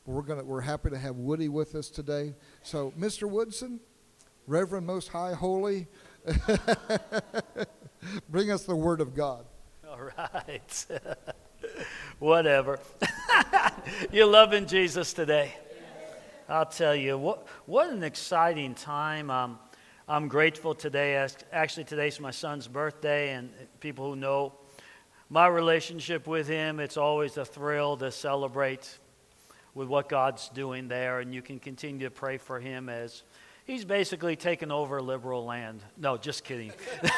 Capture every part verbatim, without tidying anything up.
We're gonna we're happy to have Woody with us today. So, Mister Woodson, Reverend Most High Holy, bring us the Word of God. All right. Whatever. You're loving Jesus today. I'll tell you, what what an exciting time. Um, I'm grateful today. Actually, today's my son's birthday, and people who know my relationship with him, it's always a thrill to celebrate with what God's doing there, and you can continue to pray for him as he's basically taken over liberal land. No, just kidding.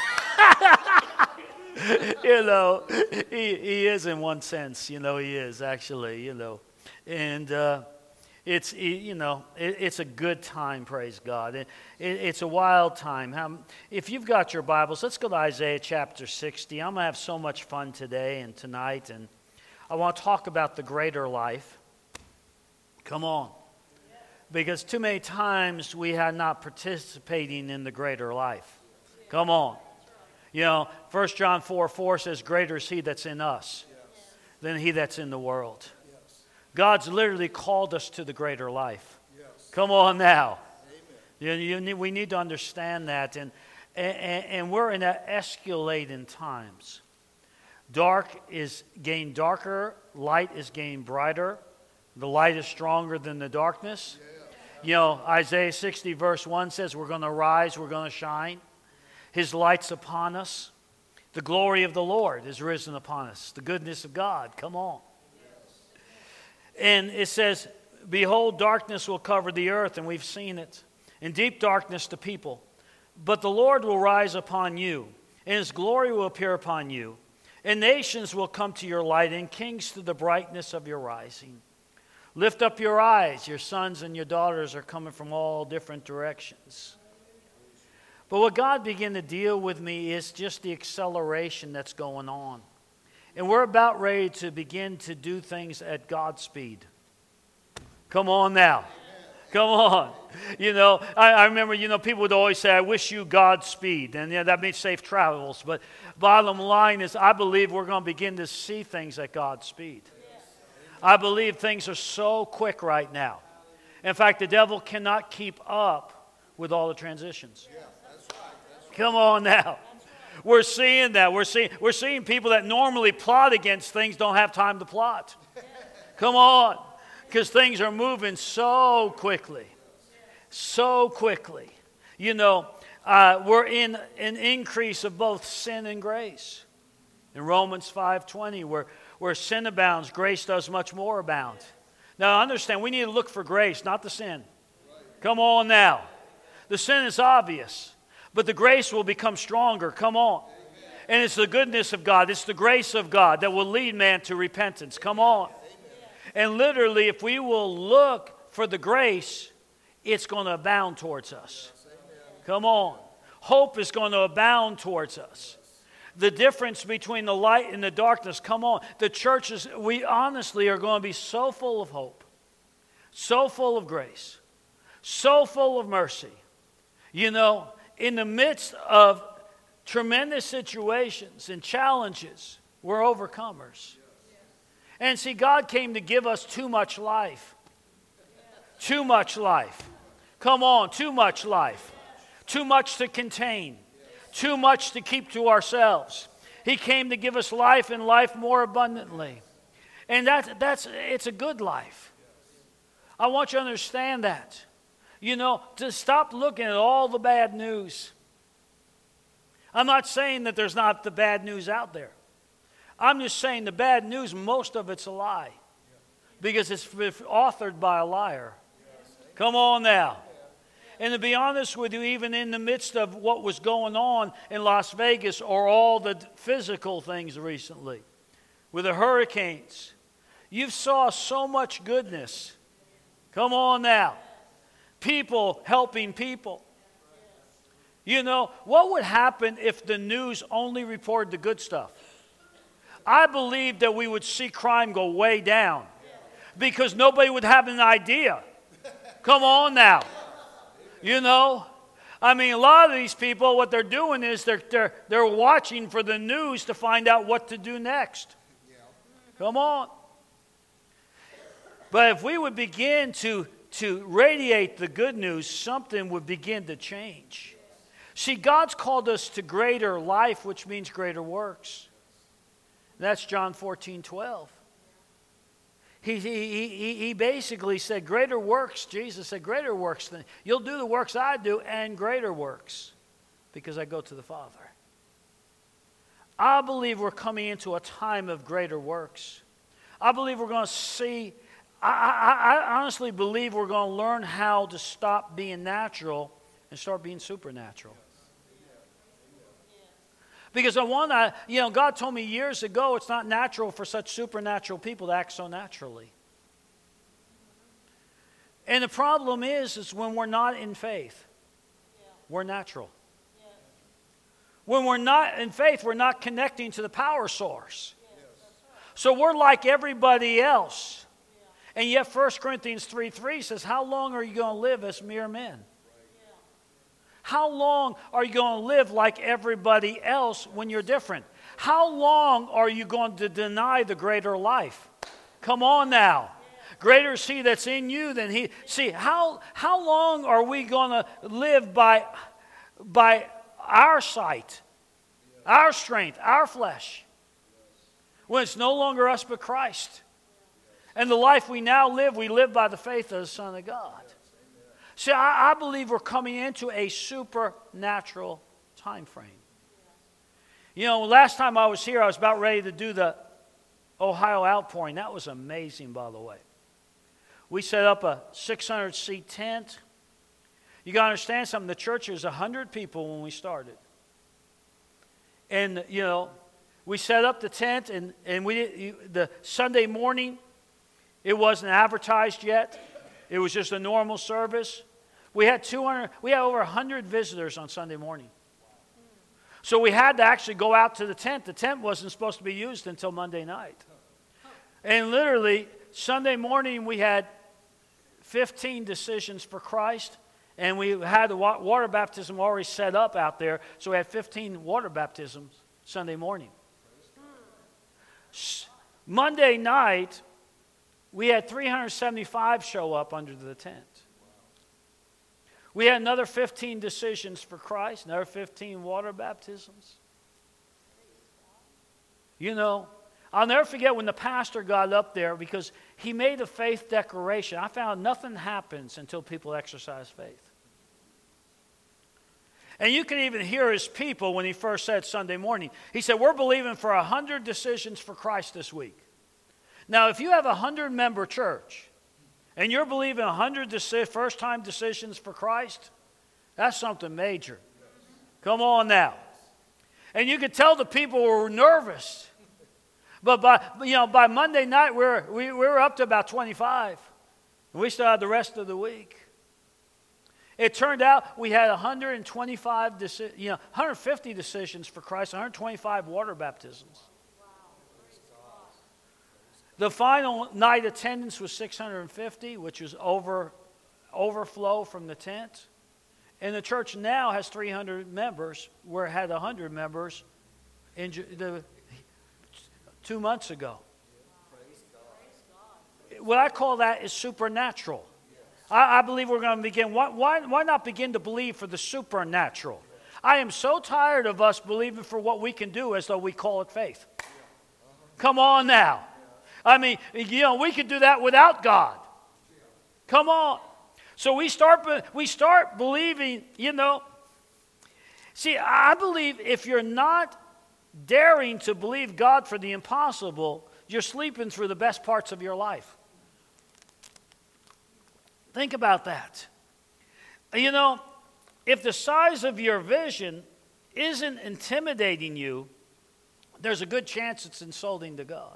You know, he, he is in one sense, you know, he is actually, you know, and uh, it's, you know, it, it's a good time, praise God. It, it, it's a wild time. How, if you've got your Bibles, let's go to Isaiah chapter sixty. I'm going to have so much fun today and tonight, and I want to talk about the greater life. Come on. Because too many times we are not participating in the greater life. Come on. You know, First John four four says, greater is he that's in us than he that's in the world. God's literally called us to the greater life. Come on now. You, you need, we need to understand that. And, and, and we're in an escalating times. Dark is getting darker. Light is getting brighter. The light is stronger than the darkness. You know, Isaiah sixty verse one says we're going to rise, we're going to shine. His light's upon us. The glory of the Lord is risen upon us. The goodness of God. Come on. And it says, behold, darkness will cover the earth, and we've seen it. And deep darkness the people. But the Lord will rise upon you, and his glory will appear upon you. And nations will come to your light, and kings to the brightness of your rising. Lift up your eyes. Your sons and your daughters are coming from all different directions. But what God began to deal with me is just the acceleration that's going on. And we're about ready to begin to do things at God's speed. Come on now. Come on. You know, I, I remember, you know, people would always say, I wish you Godspeed. And yeah, that means safe travels. But bottom line is, I believe we're going to begin to see things at God's speed. I believe things are so quick right now. In fact, the devil cannot keep up with all the transitions. Come on now. We're seeing that. We're seeing, we're seeing people that normally plot against things don't have time to plot. Come on. Because things are moving so quickly. So quickly. You know, uh, we're in an increase of both sin and grace. In Romans five twenty, where, where sin abounds, grace does much more abound. Now, understand, we need to look for grace, not the sin. Come on now. The sin is obvious. But the grace will become stronger. Come on. Amen. And it's the goodness of God. It's the grace of God that will lead man to repentance. Come on. Amen. And literally, if we will look for the grace, it's going to abound towards us. Yes, come on. Hope is going to abound towards us. The difference between the light and the darkness, come on. The churches, we honestly are going to be so full of hope, so full of grace, so full of mercy. You know, in the midst of tremendous situations and challenges, we're overcomers. And see, God came to give us too much life. Too much life. Come on, too much life. Too much to contain. Too much to keep to ourselves. He came to give us life and life more abundantly. And that, that's, it's a good life. I want you to understand that. You know, to stop looking at all the bad news. I'm not saying that there's not the bad news out there. I'm just saying the bad news, most of it's a lie. Because it's authored by a liar. Come on now. And to be honest with you, even in the midst of what was going on in Las Vegas or all the physical things recently, with the hurricanes, you saw so much goodness. Come on now. People helping people. You know, what would happen if the news only reported the good stuff? I believe that we would see crime go way down because nobody would have an idea. Come on now. You know, I mean, a lot of these people, what they're doing is they're, they're, they're watching for the news to find out what to do next. Come on. But if we would begin to, to radiate the good news, something would begin to change. See, God's called us to greater life, which means greater works. That's John fourteen twelve. He, he, he, he basically said, greater works, Jesus said, greater works than, you'll do the works I do and greater works because I go to the Father. I believe we're coming into a time of greater works. I believe we're going to see, I, I, I honestly believe we're going to learn how to stop being natural and start being supernatural. Because I want to, you know, God told me years ago it's not natural for such supernatural people to act so naturally. And the problem is, is when we're not in faith, yeah. we're natural. Yes. When we're not in faith, we're not connecting to the power source. Yes. Right. So we're like everybody else. Yeah. And yet First Corinthians three three says, how long are you going to live as mere men? How long are you going to live like everybody else when you're different? How long are you going to deny the greater life? Come on now. Greater is he that's in you than he. See, how, how long are we going to live by, by our sight, our strength, our flesh, when it's no longer us but Christ? And the life we now live, we live by the faith of the Son of God. See, I, I believe we're coming into a supernatural time frame. You know, last time I was here, I was about ready to do the Ohio outpouring. That was amazing, by the way. We set up a six hundred seat tent. You got to understand something. The church was one hundred people when we started. And, you know, we set up the tent, and, and we the Sunday morning, it wasn't advertised yet. It was just a normal service. We had two hundred. We had over one hundred visitors on Sunday morning. So we had to actually go out to the tent. The tent wasn't supposed to be used until Monday night. And literally, Sunday morning we had fifteen decisions for Christ. And we had the water baptism already set up out there. So we had fifteen water baptisms Sunday morning. Monday night, we had three hundred seventy-five show up under the tent. We had another fifteen decisions for Christ, another fifteen water baptisms. You know, I'll never forget when the pastor got up there because he made a faith declaration. I found nothing happens until people exercise faith. And you can even hear his people when he first said Sunday morning. He said, we're believing for one hundred decisions for Christ this week. Now, if you have a one hundred member church and you're believing one hundred deci- first-time decisions for Christ, that's something major. Come on now. And you could tell the people were nervous. But by, you know, by Monday night, we were, we, we were up to about twenty-five. And we still had the rest of the week. It turned out we had one hundred twenty-five, deci- you know, one hundred fifty decisions for Christ, one hundred twenty-five water baptisms. The final night attendance was six hundred fifty, which was over, overflow from the tent. And the church now has three hundred members, where it had one hundred members in the, two months ago. What I call that is supernatural. I, I believe we're going to begin. Why, why, why not begin to believe for the supernatural? I am so tired of us believing for what we can do as though we call it faith. Come on now. I mean, you know, we could do that without God. Come on. So we start, we start believing, you know. See, I believe if you're not daring to believe God for the impossible, you're sleeping through the best parts of your life. Think about that. You know, if the size of your vision isn't intimidating you, there's a good chance it's insulting to God.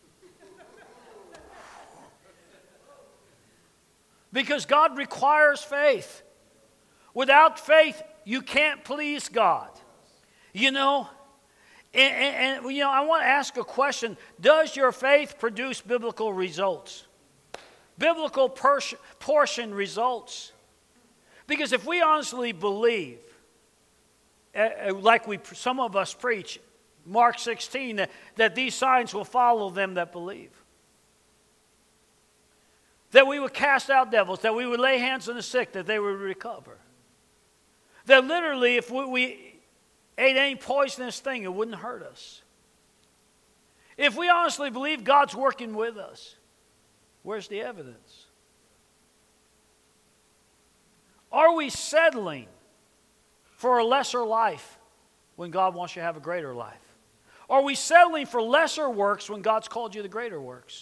Because God requires faith. Without faith, you can't please God. You know, and, and, and you know, I want to ask a question. Does your faith produce biblical results? Biblical pers- portion results? Because if we honestly believe, uh, like we some of us preach, Mark sixteen, that, that these signs will follow them that believe. that we would cast out devils, that we would lay hands on the sick, that they would recover. That literally, if we, we ate any poisonous thing, it wouldn't hurt us. If we honestly believe God's working with us, where's the evidence? Are we settling for a lesser life when God wants you to have a greater life? Are we settling for lesser works when God's called you to greater works?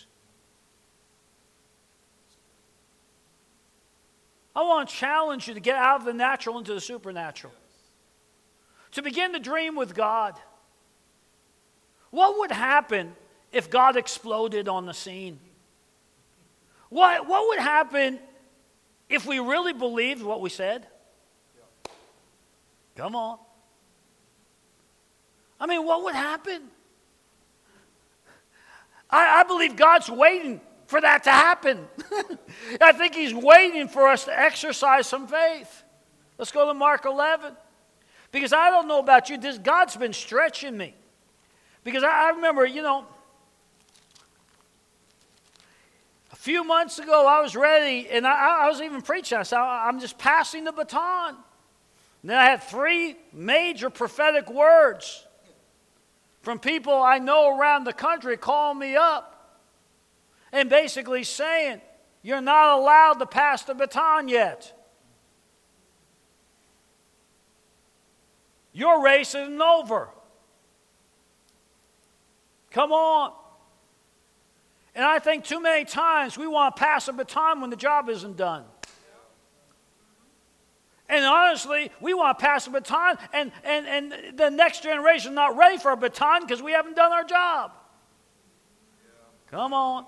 I want to challenge you to get out of the natural into the supernatural. To begin to dream with God. What would happen if God exploded on the scene? What, what would happen if we really believed what we said? Come on. I mean, what would happen? I, I believe God's waiting for that to happen. I think He's waiting for us to exercise some faith. Let's go to Mark eleven. Because I don't know about you, this God's been stretching me. Because I, I remember, you know, a few months ago I was ready, and I, I was even preaching. I said, I'm just passing the baton. And then I had three major prophetic words from people I know around the country calling me up and basically saying, you're not allowed to pass the baton yet. Your race isn't over. Come on. And I think too many times we want to pass a baton when the job isn't done. And honestly, we want to pass a baton, and, and, and the next generation is not ready for a baton because we haven't done our job. Come on.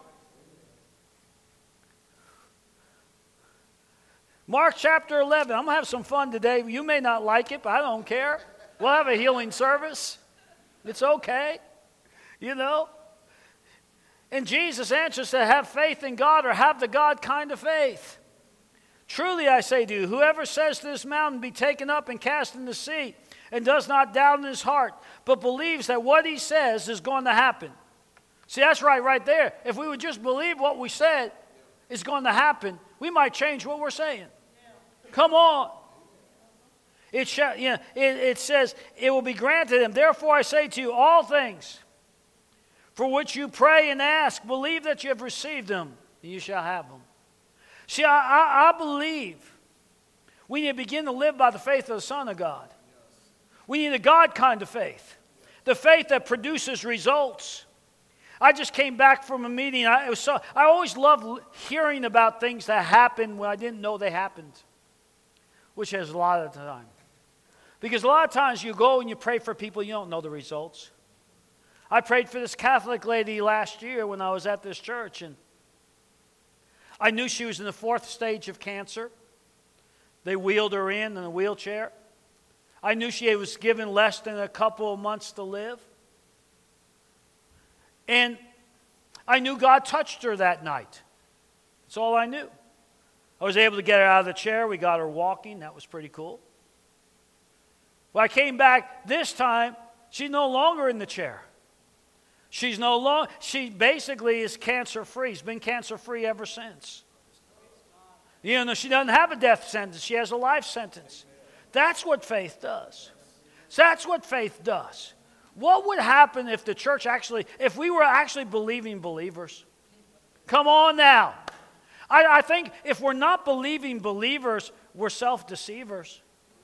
Mark chapter eleven. I'm going to have some fun today. You may not like it, but I don't care. We'll have a healing service. It's okay. You know. And Jesus answers to have faith in God, or have the God kind of faith. Truly I say to you, whoever says to this mountain, be taken up and cast in the sea, and does not doubt in his heart, but believes that what he says is going to happen. See, that's right right there. If we would just believe what we said is going to happen, we might change what we're saying. Come on. It, sh- you know, it, it says, it will be granted him. Therefore I say to you, all things for which you pray and ask, believe that you have received them, and you shall have them. See, I, I, I believe we need to begin to live by the faith of the Son of God. We need a God kind of faith. The faith that produces results. I just came back from a meeting. I, it was so, I always love hearing about things that happened when I didn't know they happened, which is a lot of the time. Because a lot of times you go and you pray for people, you don't know the results. I prayed for this Catholic lady last year when I was at this church, and I knew she was in the fourth stage of cancer. They wheeled her in in a wheelchair. I knew she was given less than a couple of months to live. And I knew God touched her that night. That's all I knew. I was able to get her out of the chair. We got her walking. That was pretty cool. When I came back this time, she's no longer in the chair. She's no longer, she basically is cancer-free. She's been cancer-free ever since. You know, she doesn't have a death sentence. She has a life sentence. That's what faith does. So that's what faith does. What would happen if the church actually, if we were actually believing believers? Come on now. I, I think if we're not believing believers, we're self-deceivers.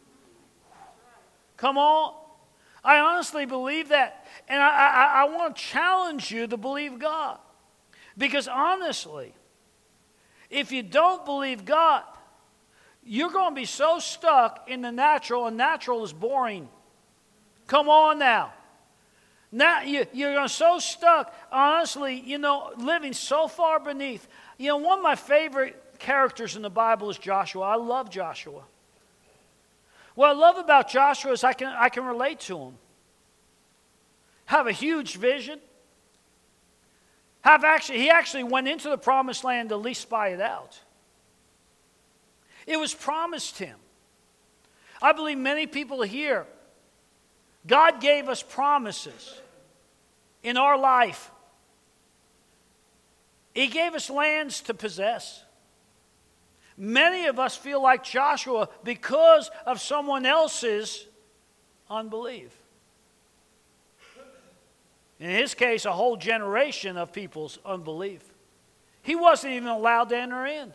Come on. I honestly believe that. And I, I, I want to challenge you to believe God. Because honestly, if you don't believe God, you're going to be so stuck in the natural, and natural is boring. Come on now. Now you, you're going to so stuck, honestly, you know, living so far beneath. You know, one of my favorite characters in the Bible is Joshua. I love Joshua. What I love about Joshua is I can, I can relate to him. Have a huge vision. Have actually, he actually went into the promised land to at least spy it out. It was promised him. I believe many people here, God gave us promises in our life. He gave us lands to possess. Many of us feel like Joshua because of someone else's unbelief. In his case, a whole generation of people's unbelief. He wasn't even allowed to enter in.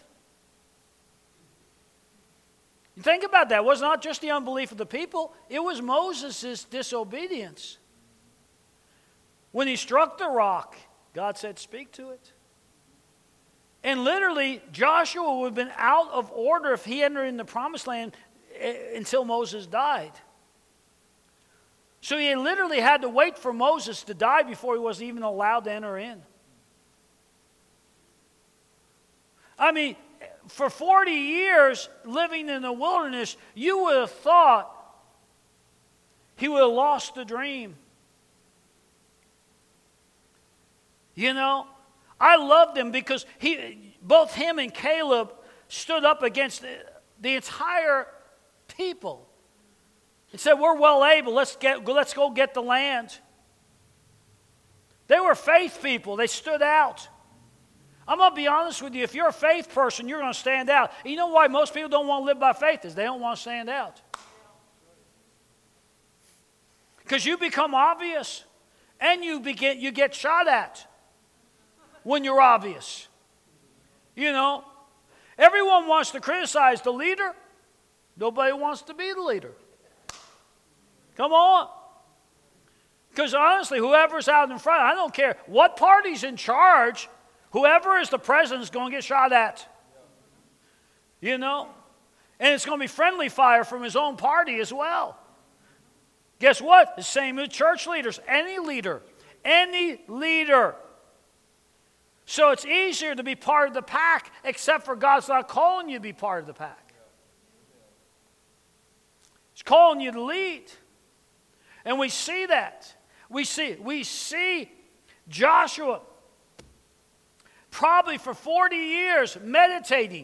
Think about that. It was not just the unbelief of the people. It was Moses' disobedience. When he struck the rock, God said, speak to it. And literally, Joshua would have been out of order if he entered in the promised land until Moses died. So he literally had to wait for Moses to die before he was even allowed to enter in. I mean, for forty years living in the wilderness, you would have thought he would have lost the dream. You know, I loved him because he, both him and Caleb stood up against the, the entire people and said, we're well able, let's, get, let's go get the land. They were faith people. They stood out. I'm going to be honest with you. If you're a faith person, you're going to stand out. You know why most people don't want to live by faith is they don't want to stand out. Because you become obvious and you, begin, you get shot at when you're obvious. You know, everyone wants to criticize the leader. Nobody wants to be the leader. Come on. Because honestly, whoever's out in front, I don't care what party's in charge, whoever is the president is going to get shot at. You know? And it's going to be friendly fire from his own party as well. Guess what? The same with church leaders. Any leader. Any leader. So it's easier to be part of the pack, except for God's not calling you to be part of the pack. He's calling you to lead. And we see that. We see, we see Joshua probably for forty years meditating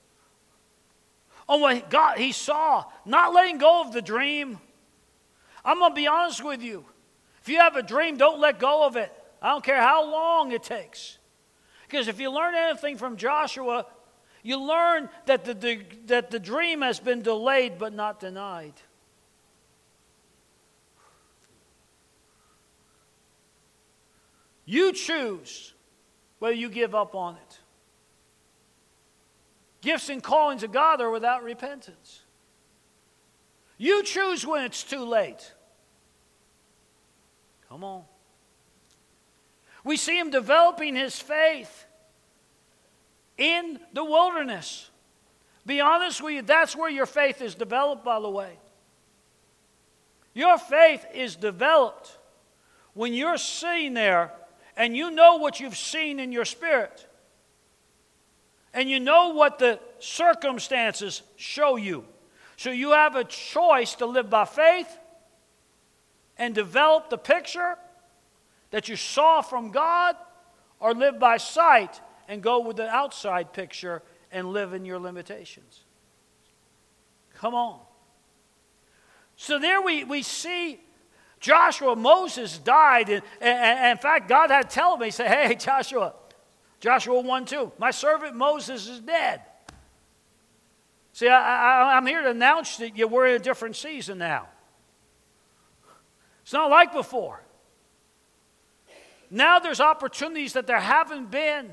on what God he saw, not letting go of the dream. I'm going to be honest with you. If you have a dream, don't let go of it. I don't care how long it takes. Because if you learn anything from Joshua, you learn that the, the, that the dream has been delayed but not denied. You choose whether you give up on it. Gifts and callings of God are without repentance. You choose when it's too late. Come on. We see him developing his faith in the wilderness. Be honest with you, that's where your faith is developed, by the way. Your faith is developed when you're sitting there and you know what you've seen in your spirit. And you know what the circumstances show you. So you have a choice to live by faith and develop the picture that you saw from God, or live by sight and go with the outside picture and live in your limitations. Come on. So there we, we see Joshua. Moses died, and, and, and in fact, God had to tell him, he said, hey, Joshua, Joshua one two, my servant Moses is dead. See, I, I, I'm here to announce that you, we're in a different season now. It's not like before. Now there's opportunities that there haven't been.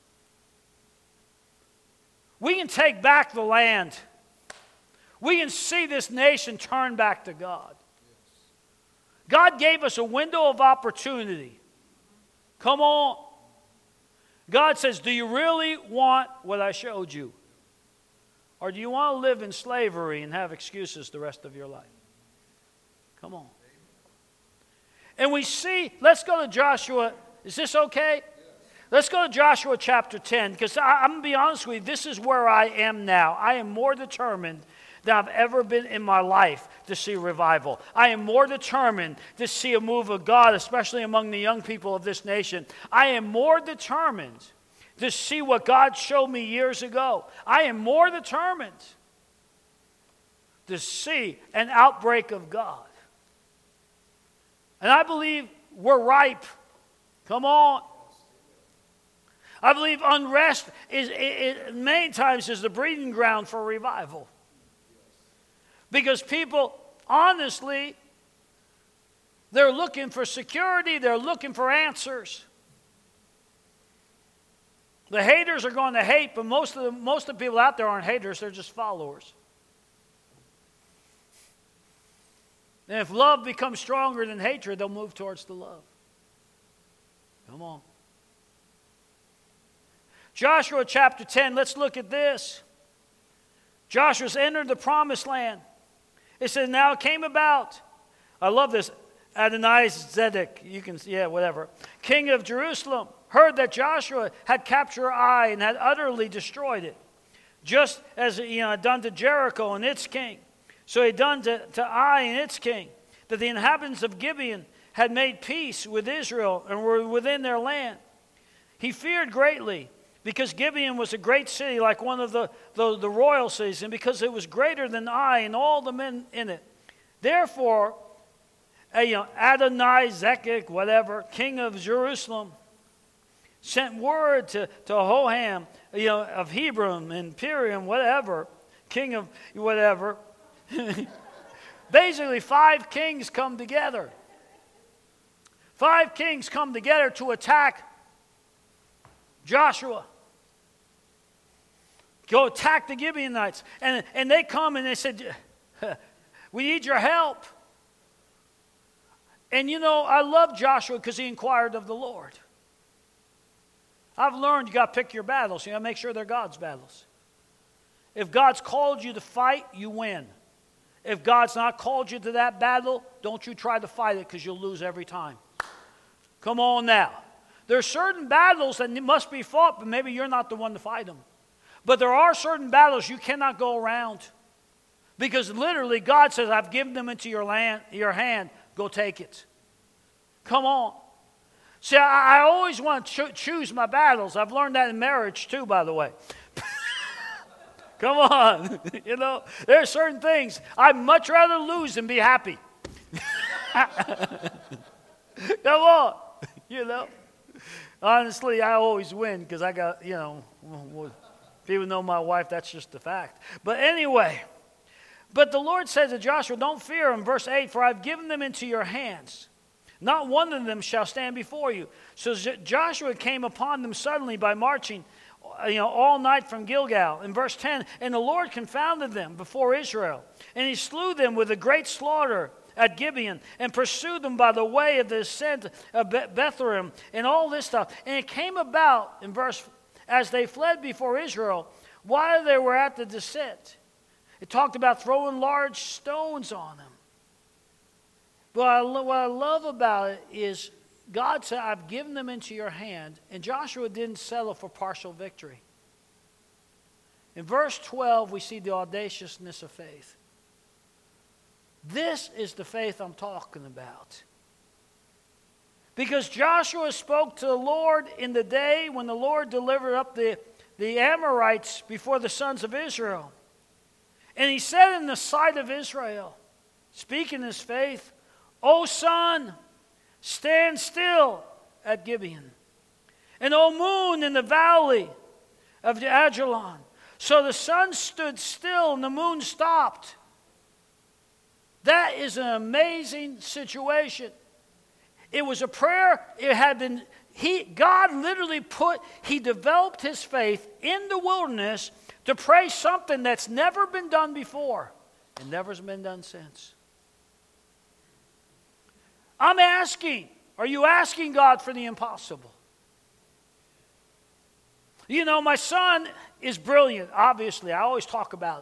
We can take back the land. We can see this nation turn back to God. God gave us a window of opportunity. Come on. God says, do you really want what I showed you? Or do you want to live in slavery and have excuses the rest of your life? Come on. And we see, let's go to Joshua. Is this okay? Yes. Let's go to Joshua chapter ten, because I'm going to be honest with you, this is where I am now. I am more determined than I've ever been in my life to see revival. I am more determined to see a move of God, especially among the young people of this nation. I am more determined to see what God showed me years ago. I am more determined to see an outbreak of God. And I believe we're ripe. Come on. I believe unrest is, is, is many times is the breeding ground for revival. Because people, honestly, they're looking for security. They're looking for answers. The haters are going to hate, but most of the, most of the people out there aren't haters. They're just followers. And if love becomes stronger than hatred, they'll move towards the love. Come on. Joshua chapter ten, let's look at this. Joshua's entered the promised land. It says, now it came about. I love this. Adonizedek, you can, yeah, whatever. King of Jerusalem, heard that Joshua had captured Ai and had utterly destroyed it, just as he had done to Jericho and its king. So he had done to, to Ai and its king, that the inhabitants of Gibeon had made peace with Israel and were within their land. He feared greatly, because Gibeon was a great city, like one of the, the, the royal cities, and because it was greater than Ai and all the men in it. Therefore, uh, you know, Adonizedek, whatever, king of Jerusalem, sent word to, to Hoham, you know, of Hebron and Piriam, whatever, king of whatever. Basically, five kings come together. Five kings come together to attack Joshua. Go attack the Gibeonites. And, and they come and they said, we need your help. And you know, I love Joshua because he inquired of the Lord. I've learned you got to pick your battles. You got to make sure they're God's battles. If God's called you to fight, you win. If God's not called you to that battle, don't you try to fight it because you'll lose every time. Come on now. There are certain battles that must be fought, but maybe you're not the one to fight them. But there are certain battles you cannot go around. Because literally God says, I've given them into your, land, your hand. Go take it. Come on. See, I, I always want to cho- choose my battles. I've learned that in marriage too, by the way. Come on. You know, there are certain things I'd much rather lose than be happy. Come on. You know. Honestly, I always win because I got, you know, people know my wife, that's just the fact. But anyway, but the Lord said to Joshua, don't fear him. Verse eight, for I've given them into your hands. Not one of them shall stand before you. So Joshua came upon them suddenly by marching, you know, all night from Gilgal. In verse ten, and the Lord confounded them before Israel, and he slew them with a great slaughter at Gibeon, and pursued them by the way of the ascent of Bethlehem, and all this stuff. And it came about, in verse, as they fled before Israel, while they were at the descent. It talked about throwing large stones on them. But I, what I love about it is God said, I've given them into your hand, and Joshua didn't settle for partial victory. In verse twelve, we see the audaciousness of faith. This is the faith I'm talking about. Because Joshua spoke to the Lord in the day when the Lord delivered up the, the Amorites before the sons of Israel. And he said in the sight of Israel, speaking his faith, O sun, stand still at Gibeon, and O moon in the valley of the Ajalon. So the sun stood still and the moon stopped. That is an amazing situation. It was a prayer. It had been, he, God literally put, he developed his faith in the wilderness to pray something that's never been done before and never's been done since. I'm asking, are you asking God for the impossible? You know, my son is brilliant, obviously. I always talk about it.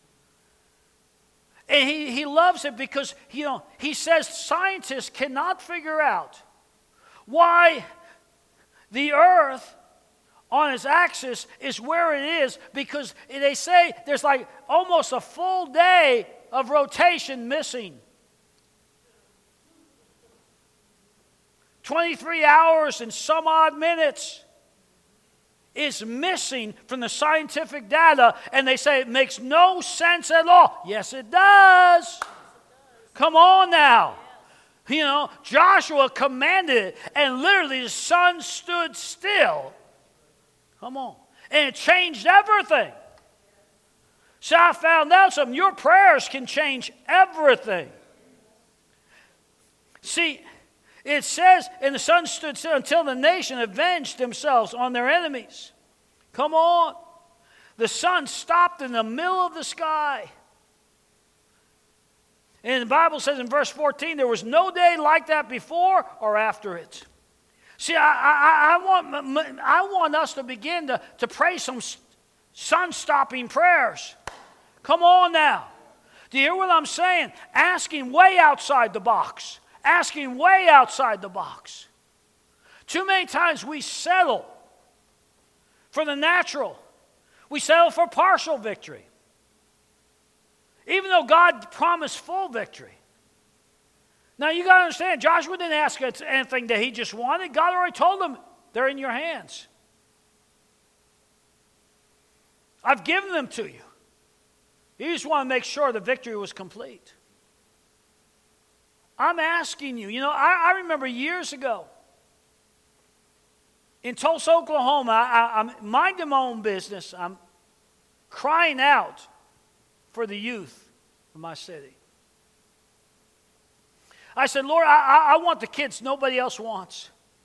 And he, he loves it because, you know, he says scientists cannot figure out why the earth on its axis is where it is, because they say there's like almost a full day of rotation missing. twenty-three hours and some odd minutes is missing from the scientific data, and they say it makes no sense at all. Yes, it does. Come on now. You know, Joshua commanded it, and literally the sun stood still Come on. And it changed everything. So I found out something. Your prayers can change everything. See, it says, and the sun stood still until the nation avenged themselves on their enemies. Come on. The sun stopped in the middle of the sky. And the Bible says in verse fourteen, there was no day like that before or after it. See, I, I, I, want, I want us to begin to, to pray some sun-stopping prayers. Come on now. Do you hear what I'm saying? Asking way outside the box. Asking way outside the box. Too many times we settle for the natural. We settle for partial victory. Even though God promised full victory. Now you got to understand, Joshua didn't ask anything that he just wanted. God already told him, they're in your hands. I've given them to you. You just want to make sure the victory was complete. I'm asking you, you know, I, I remember years ago in Tulsa, Oklahoma, I, I, I'm minding my own business. I'm crying out for the youth of my city. I said, Lord, I, I, I want the kids nobody else wants.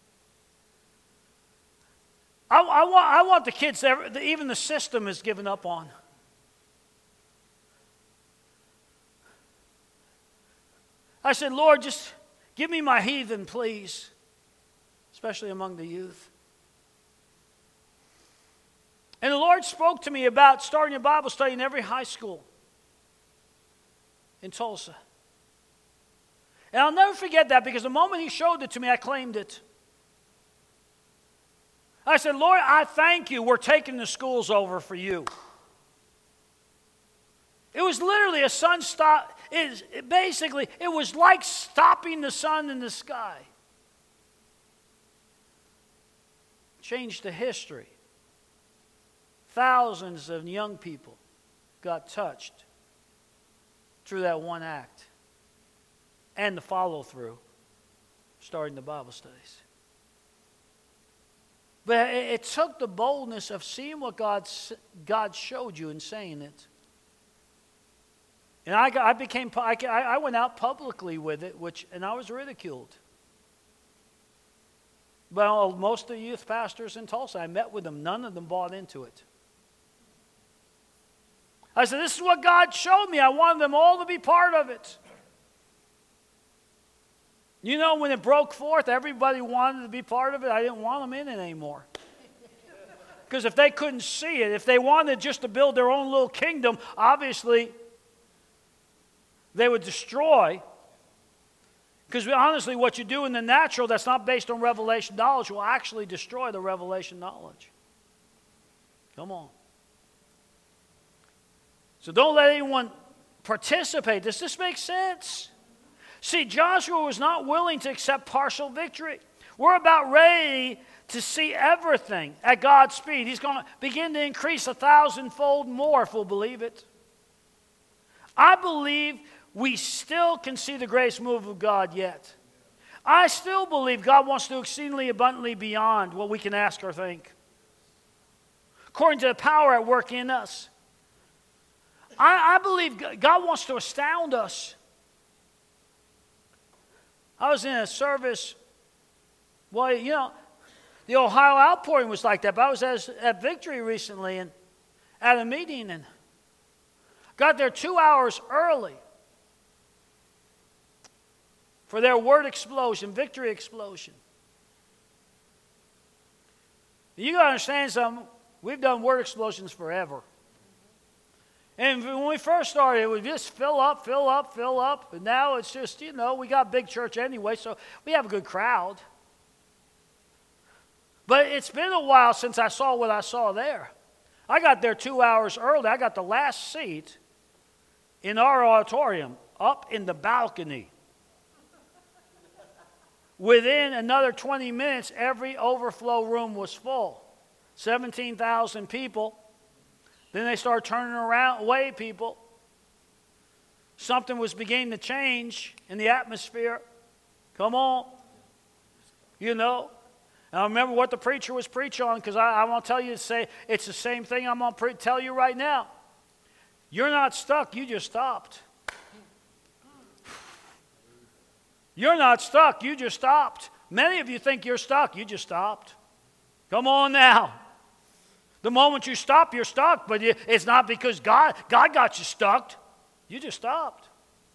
I, I, want, I want the kids that even the system has given up on. I said, Lord, just give me my heathen, please, especially among the youth. And the Lord spoke to me about starting a Bible study in every high school in Tulsa. And I'll never forget that because the moment He showed it to me, I claimed it. I said, Lord, I thank you. We're taking the schools over for you. It was literally a sun stop. It, it basically, it was like stopping the sun in the sky. Changed the history. Thousands of young people got touched through that one act. And the follow-through, starting the Bible studies. But it, it took the boldness of seeing what God, God showed you and saying it. And I, got, I became, I, I went out publicly with it, which, and I was ridiculed. Well, most of the youth pastors in Tulsa, I met with them. None of them bought into it. I said, this is what God showed me. I wanted them all to be part of it. You know, when it broke forth, everybody wanted to be part of it. I didn't want them in it anymore. Because if they couldn't see it, if they wanted just to build their own little kingdom, obviously they would destroy. Because honestly, what you do in the natural that's not based on revelation knowledge will actually destroy the revelation knowledge. Come on. So don't let anyone participate. Does this make sense? See, Joshua was not willing to accept partial victory. We're about ready to see everything at God's speed. He's going to begin to increase a thousandfold more if we'll believe it. I believe we still can see the grace move of God yet. I still believe God wants to do exceedingly abundantly beyond what we can ask or think, according to the power at work in us. I, I believe God wants to astound us. I was in a service, well, you know, the Ohio outpouring was like that, but I was at, at Victory recently and at a meeting and got there two hours early for their word explosion, victory explosion. You got to understand something. We've done word explosions forever. And when we first started, it would just fill up, fill up, fill up. And now it's just, you know, we got a big church anyway, so we have a good crowd. But it's been a while since I saw what I saw there. I got there two hours early. I got the last seat in our auditorium, up in the balcony. Within another twenty minutes, every overflow room was full. seventeen thousand people. Then they started turning around, away people. Something was beginning to change in the atmosphere. Come on. You know. And I remember what the preacher was preaching on, because I, I want to tell you to say it's the same thing I'm going to pre- tell you right now. You're not stuck, you just stopped. You're not stuck, you just stopped. Many of you think you're stuck, you just stopped. Come on now. The moment you stop, you're stuck, but it's not because God, God got you stuck. You just stopped.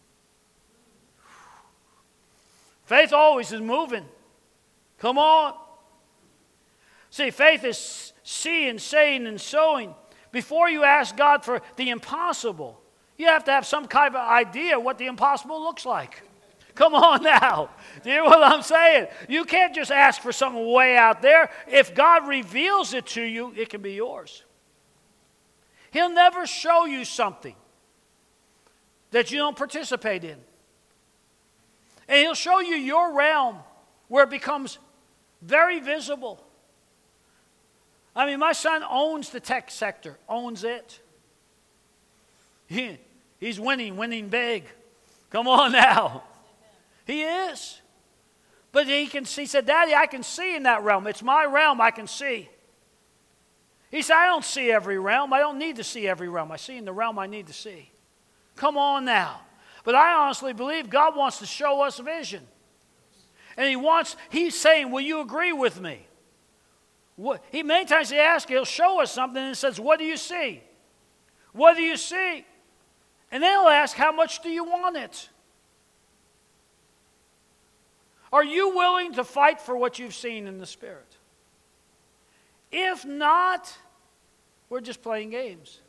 Faith always is moving. Come on. See, faith is seeing, saying, and sowing. Before you ask God for the impossible, you have to have some kind of idea what the impossible looks like. Come on now. Do you hear what I'm saying? You can't just ask for something way out there. If God reveals it to you, it can be yours. He'll never show you something that you don't participate in. And He'll show you your realm where it becomes very visible. I mean, my son owns the tech sector, owns it. He, he's winning, winning big. Come on now. He is. But he can see, he said, Daddy, I can see in that realm. It's my realm, I can see. He said, I don't see every realm. I don't need to see every realm. I see in the realm I need to see. Come on now. But I honestly believe God wants to show us vision. And he wants, he's saying, will you agree with me? What, he many times he asks, he'll show us something and says, what do you see? What do you see? And then he'll ask, how much do you want it? Are you willing to fight for what you've seen in the Spirit? If not, we're just playing games.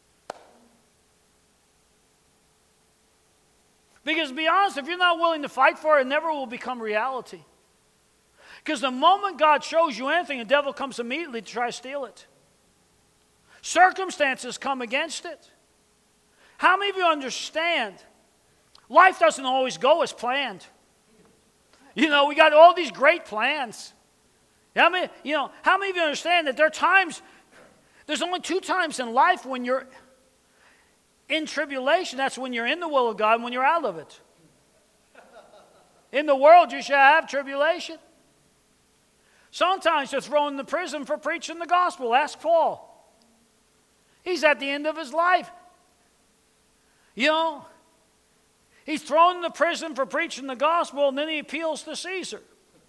Because to be honest, if you're not willing to fight for it, it never will become reality. Because the moment God shows you anything, the devil comes immediately to try to steal it. Circumstances come against it. How many of you understand? Life doesn't always go as planned. You know, we got all these great plans. How many, you know, how many of you understand that there are times, there's only two times in life when you're in tribulation. That's when you're in the will of God and when you're out of it. In the world, you shall have tribulation. Sometimes you're thrown in the prison for preaching the gospel. Ask Paul. He's at the end of his life. You know, he's thrown in the prison for preaching the gospel, and then he appeals to Caesar.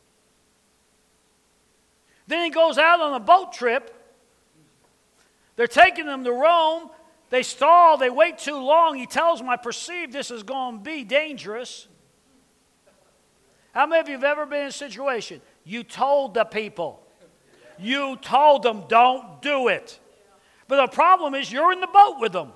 Then he goes out on a boat trip. They're taking him to Rome. They stall. They wait too long. He tells them, I perceive this is going to be dangerous. How many of you have ever been in a situation? You told the people. You told them, don't do it. But the problem is you're in the boat with them.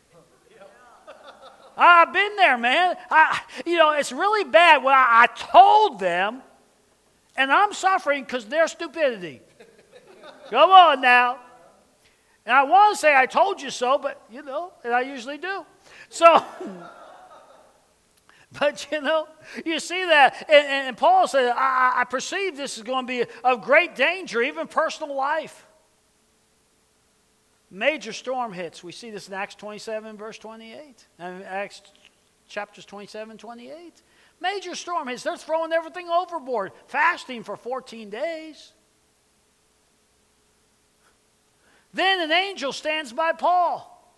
I've been there, man. I, you know, it's really bad when I, I told them, and I'm suffering because of their stupidity. Come on now. And I want to say I told you so, but, you know, and I usually do. So, but, you know, you see that. And, and Paul said, I, I perceive this is going to be of great danger, even personal life. Major storm hits. We see this in Acts twenty-seven, verse twenty-eight. And Acts chapters twenty-seven, twenty-eight. Major storm hits. They're throwing everything overboard, fasting for fourteen days. Then an angel stands by Paul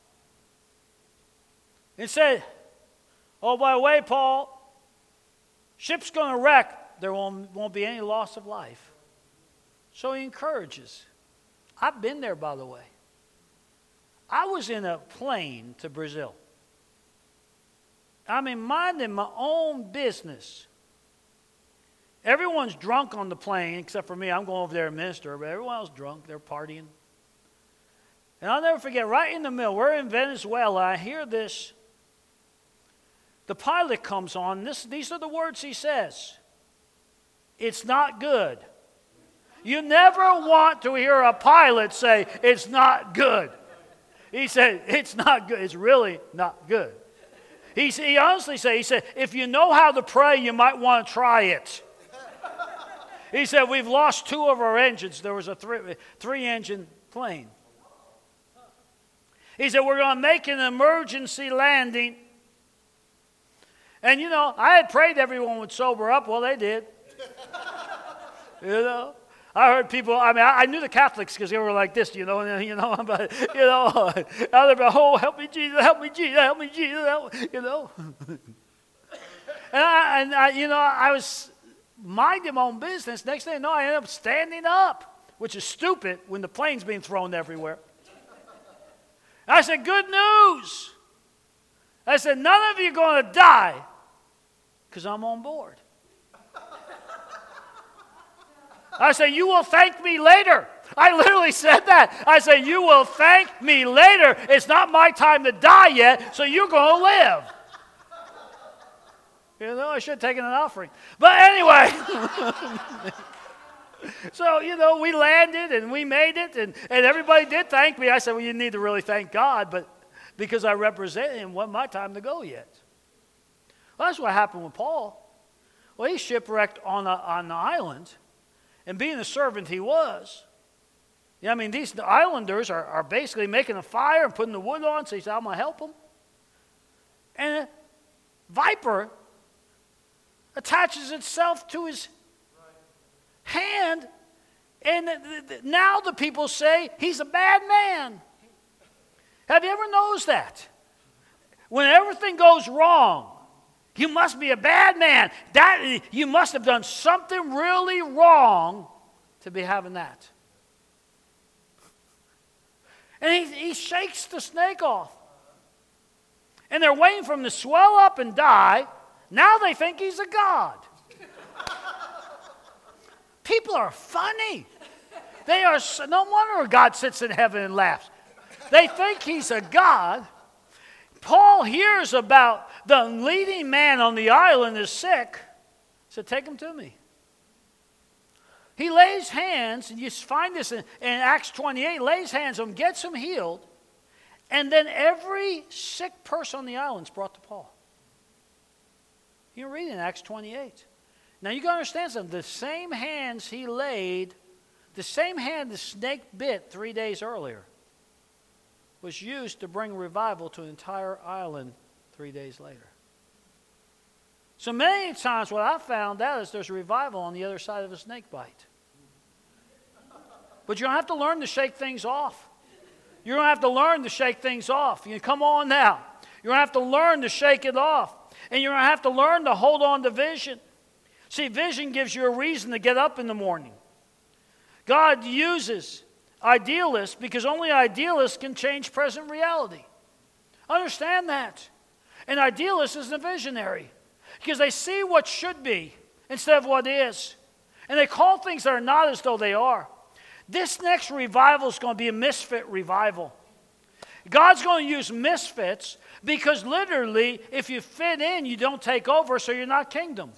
and said, oh, by the way, Paul, ship's going to wreck. There won't, won't be any loss of life. So he encourages. I've been there, by the way. I was in a plane to Brazil. I mean, minding my own business. Everyone's drunk on the plane, except for me. I'm going over there to minister, but everyone else drunk. They're partying. And I'll never forget, right in the middle, we're in Venezuela. I hear this. The pilot comes on. This, these are the words he says. It's not good. You never want to hear a pilot say, it's not good. He said, it's not good. It's really not good. He, he honestly said, he said, if you know how to pray, you might want to try it. He said, we've lost two of our engines. There was a three, three-engine plane. He said, we're going to make an emergency landing. And, you know, I had prayed everyone would sober up. Well, they did. You know. I heard people, I mean, I, I knew the Catholics because they were like this, you know, and, you know, but, you know, they'd be, oh, help me, Jesus, help me, Jesus, help me, Jesus, help me, you know. and, I, and I, you know, I was minding my own business. Next thing I know, I ended up standing up, which is stupid when the plane's being thrown everywhere. I said, good news. I said, none of you are going to die because I'm on board. I said, you will thank me later. I literally said that. I said, you will thank me later. It's not my time to die yet, so you're going to live. You know, I should have taken an offering. But anyway. So, you know, we landed and we made it, and, and everybody did thank me. I said, well, you need to really thank God, but because I represent him, it wasn't my time to go yet. Well, that's what happened with Paul. Well, he shipwrecked on, a, on the island. And being the servant he was, yeah, I mean, these the islanders are, are basically making a fire and putting the wood on, so he said, I'm going to help them. And a viper attaches itself to his hand, and the, the, now the people say he's a bad man. Have you ever noticed that? When everything goes wrong, you must be a bad man. That you must have done something really wrong to be having that. And he, he shakes the snake off. And they're waiting for him to swell up and die. Now they think he's a god. People are funny. They are, no wonder God sits in heaven and laughs. They think he's a god. Paul hears about the leading man on the island is sick. He said, take him to me. He lays hands, and you find this in, in Acts twenty-eight, lays hands on him, gets him healed, and then every sick person on the island is brought to Paul. You can read it in Acts twenty-eight. Now you got to understand something. The same hands he laid, the same hand the snake bit three days earlier, was used to bring revival to an entire island three days later. So many times what I found out is there's revival on the other side of a snake bite. But you don't have to learn to shake things off. You don't have to learn to shake things off. You come on now. You don't have to learn to shake it off. And you don't have to learn to hold on to vision. See, vision gives you a reason to get up in the morning. God uses idealists because only idealists can change present reality. Understand that. An idealist is a visionary because they see what should be instead of what is. And they call things that are not as though they are. This next revival is going to be a misfit revival. God's going to use misfits because literally, if you fit in, you don't take over, so you're not kingdom.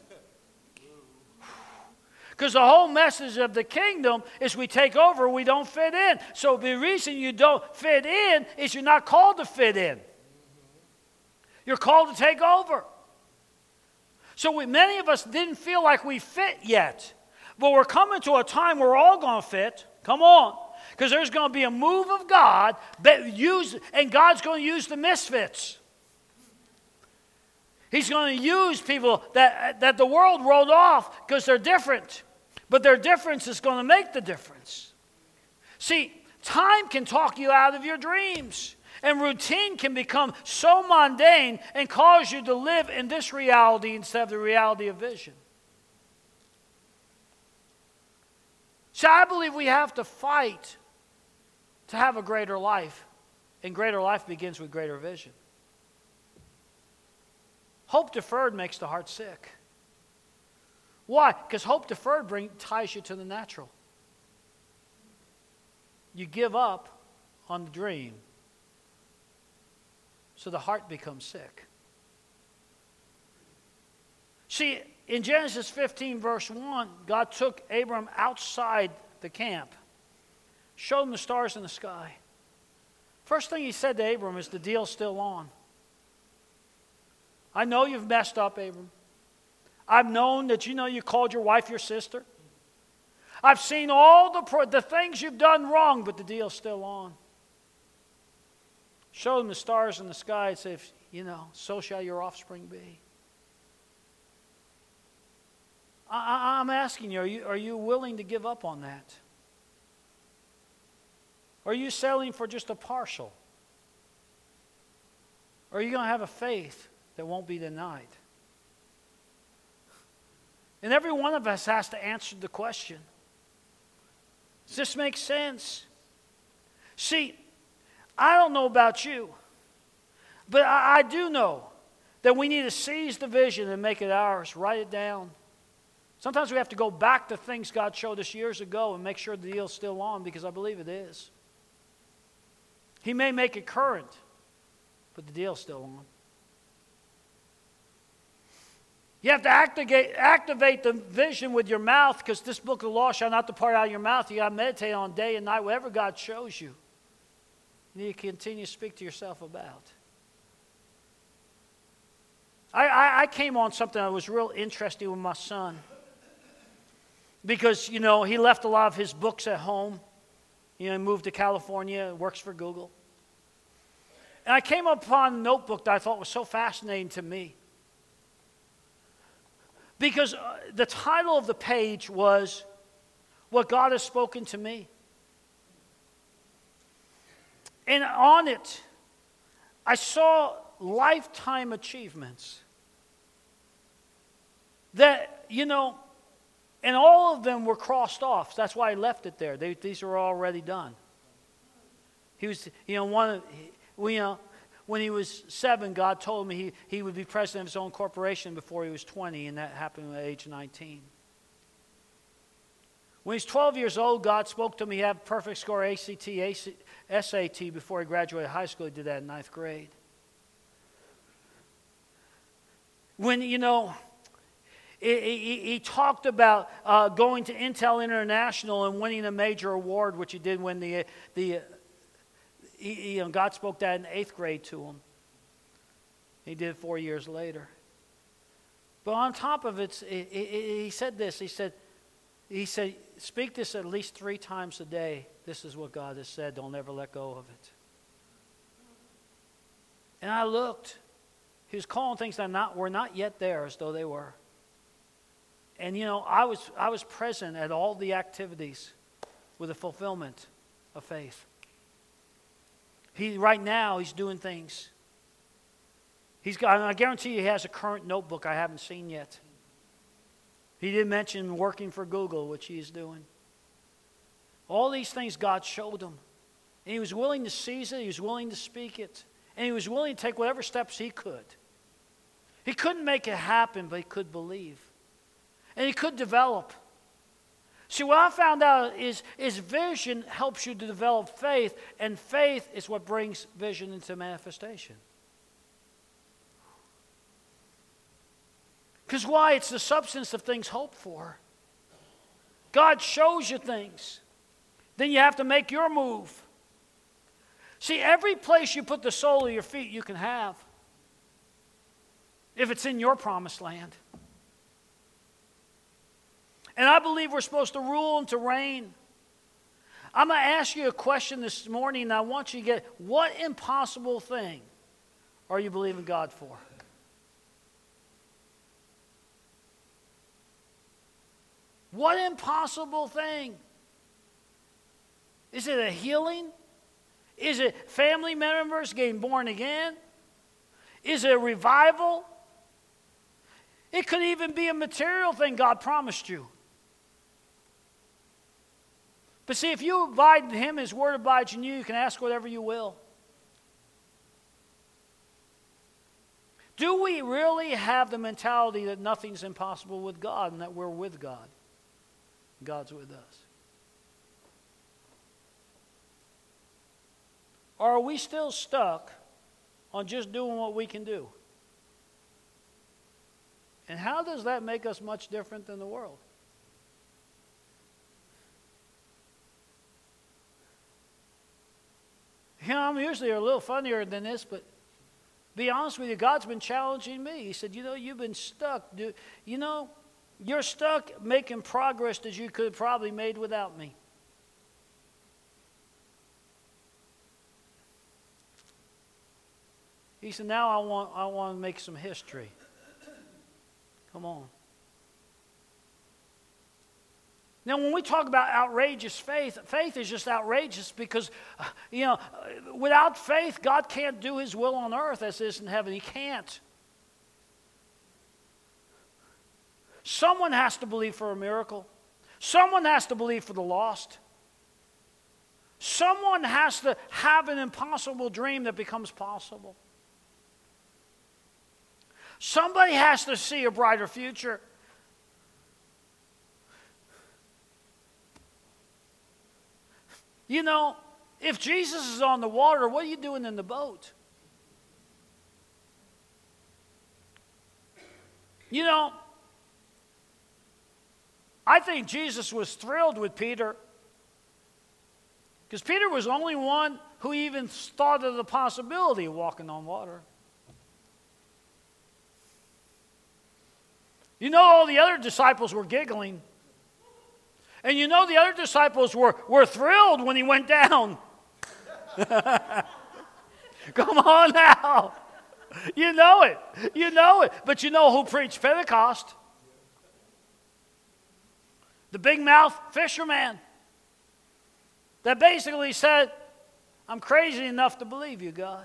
Because the whole message of the kingdom is we take over, we don't fit in. So the reason you don't fit in is you're not called to fit in. You're called to take over. So we, many of us didn't feel like we fit yet. But we're coming to a time where we're all going to fit. Come on. Because there's going to be a move of God, that use, and God's going to use the misfits. He's going to use people that, that the world wrote off because they're different. But their difference is going to make the difference. See, time can talk you out of your dreams. And routine can become so mundane and cause you to live in this reality instead of the reality of vision. So I believe we have to fight to have a greater life. And greater life begins with greater vision. Hope deferred makes the heart sick. Why? Because hope deferred bring, ties you to the natural. You give up on the dream. So the heart becomes sick. See, in Genesis fifteen, verse one, God took Abram outside the camp, showed him the stars in the sky. First thing he said to Abram is, the deal's still on. I know you've messed up, Abram. I've known that you know you called your wife your sister. I've seen all the, pro- the things you've done wrong, but the deal's still on. Showed him the stars in the sky and said, you know, so shall your offspring be. I, I, I'm asking you, are you, are you willing to give up on that? Are you settling for just a partial? Or are you going to have a faith that won't be denied? And every one of us has to answer the question. Does this make sense? See, I don't know about you, but I, I do know that we need to seize the vision and make it ours, write it down. Sometimes we have to go back to things God showed us years ago and make sure the deal's still on, because I believe it is. He may make it current, but the deal's still on. You have to activate, activate the vision with your mouth, because this book of the law shall not depart out of your mouth. You got to meditate on day and night, whatever God shows you. You need to continue to speak to yourself about. I, I, I came on something that was real interesting with my son. Because, you know, he left a lot of his books at home. You know, he moved to California, works for Google. And I came upon a notebook that I thought was so fascinating to me. Because uh, the title of the page was, What God Has Spoken to Me. And on it, I saw lifetime achievements. That, you know, and all of them were crossed off. That's why I left it there. They, these were already done. He was, you know, one of, we, you know, when he was seven, God told me he, he would be president of his own corporation before he was twenty, and that happened at age nineteen. When he's twelve years old, God spoke to him. He had a perfect score A C T, S A T before he graduated high school. He did that in ninth grade. When, you know, he, he, he talked about uh, going to Intel International and winning a major award, which he did when the, the he, he, you know, God spoke that in eighth grade to him. He did it four years later. But on top of it, he, he, he said this. He said, he said, speak this at least three times a day. This is what God has said. Don't ever let go of it. And I looked. He was calling things that not, were not yet there as though they were. And, you know, I was, I was present at all the activities with the fulfillment of faith. He, right now, he's doing things. He's got, I guarantee you he has a current notebook I haven't seen yet. He did mention working for Google, which he is doing. All these things God showed him. And he was willing to seize it. He was willing to speak it. And he was willing to take whatever steps he could. He couldn't make it happen, but he could believe. And he could develop. See, what I found out is, is vision helps you to develop faith, and faith is what brings vision into manifestation. Because why? It's the substance of things hoped for. God shows you things. Then you have to make your move. See, every place you put the sole of your feet, you can have. If it's in your promised land. And I believe we're supposed to rule and to reign. I'm going to ask you a question this morning, and I want you to get, what impossible thing are you believing God for? What impossible thing? Is it a healing? Is it family members getting born again? Is it a revival? It could even be a material thing God promised you. But see, if you abide in Him, His Word abides in you, you can ask whatever you will. Do we really have the mentality that nothing's impossible with God and that we're with God? God's with us. Or are we still stuck on just doing what we can do? And how does that make us much different than the world? You know, I'm usually a little funnier than this, but be honest with you, God's been challenging me. He said, you know, you've been stuck. Do, you know, you're stuck making progress that you could have probably made without me. He said, now I want, I want to make some history. Come on. Now, when we talk about outrageous faith, faith is just outrageous because, uh, you know, uh, without faith, God can't do his will on earth as it is in heaven. He can't. Someone has to believe for a miracle. Someone has to believe for the lost. Someone has to have an impossible dream that becomes possible. Somebody has to see a brighter future. You know, if Jesus is on the water, what are you doing in the boat? You know, I think Jesus was thrilled with Peter because Peter was the only one who even thought of the possibility of walking on water. You know, all the other disciples were giggling. And you know the other disciples were, were thrilled when he went down. Come on now. You know it. You know it. But you know who preached Pentecost? The big mouth fisherman. That basically said, I'm crazy enough to believe you, God.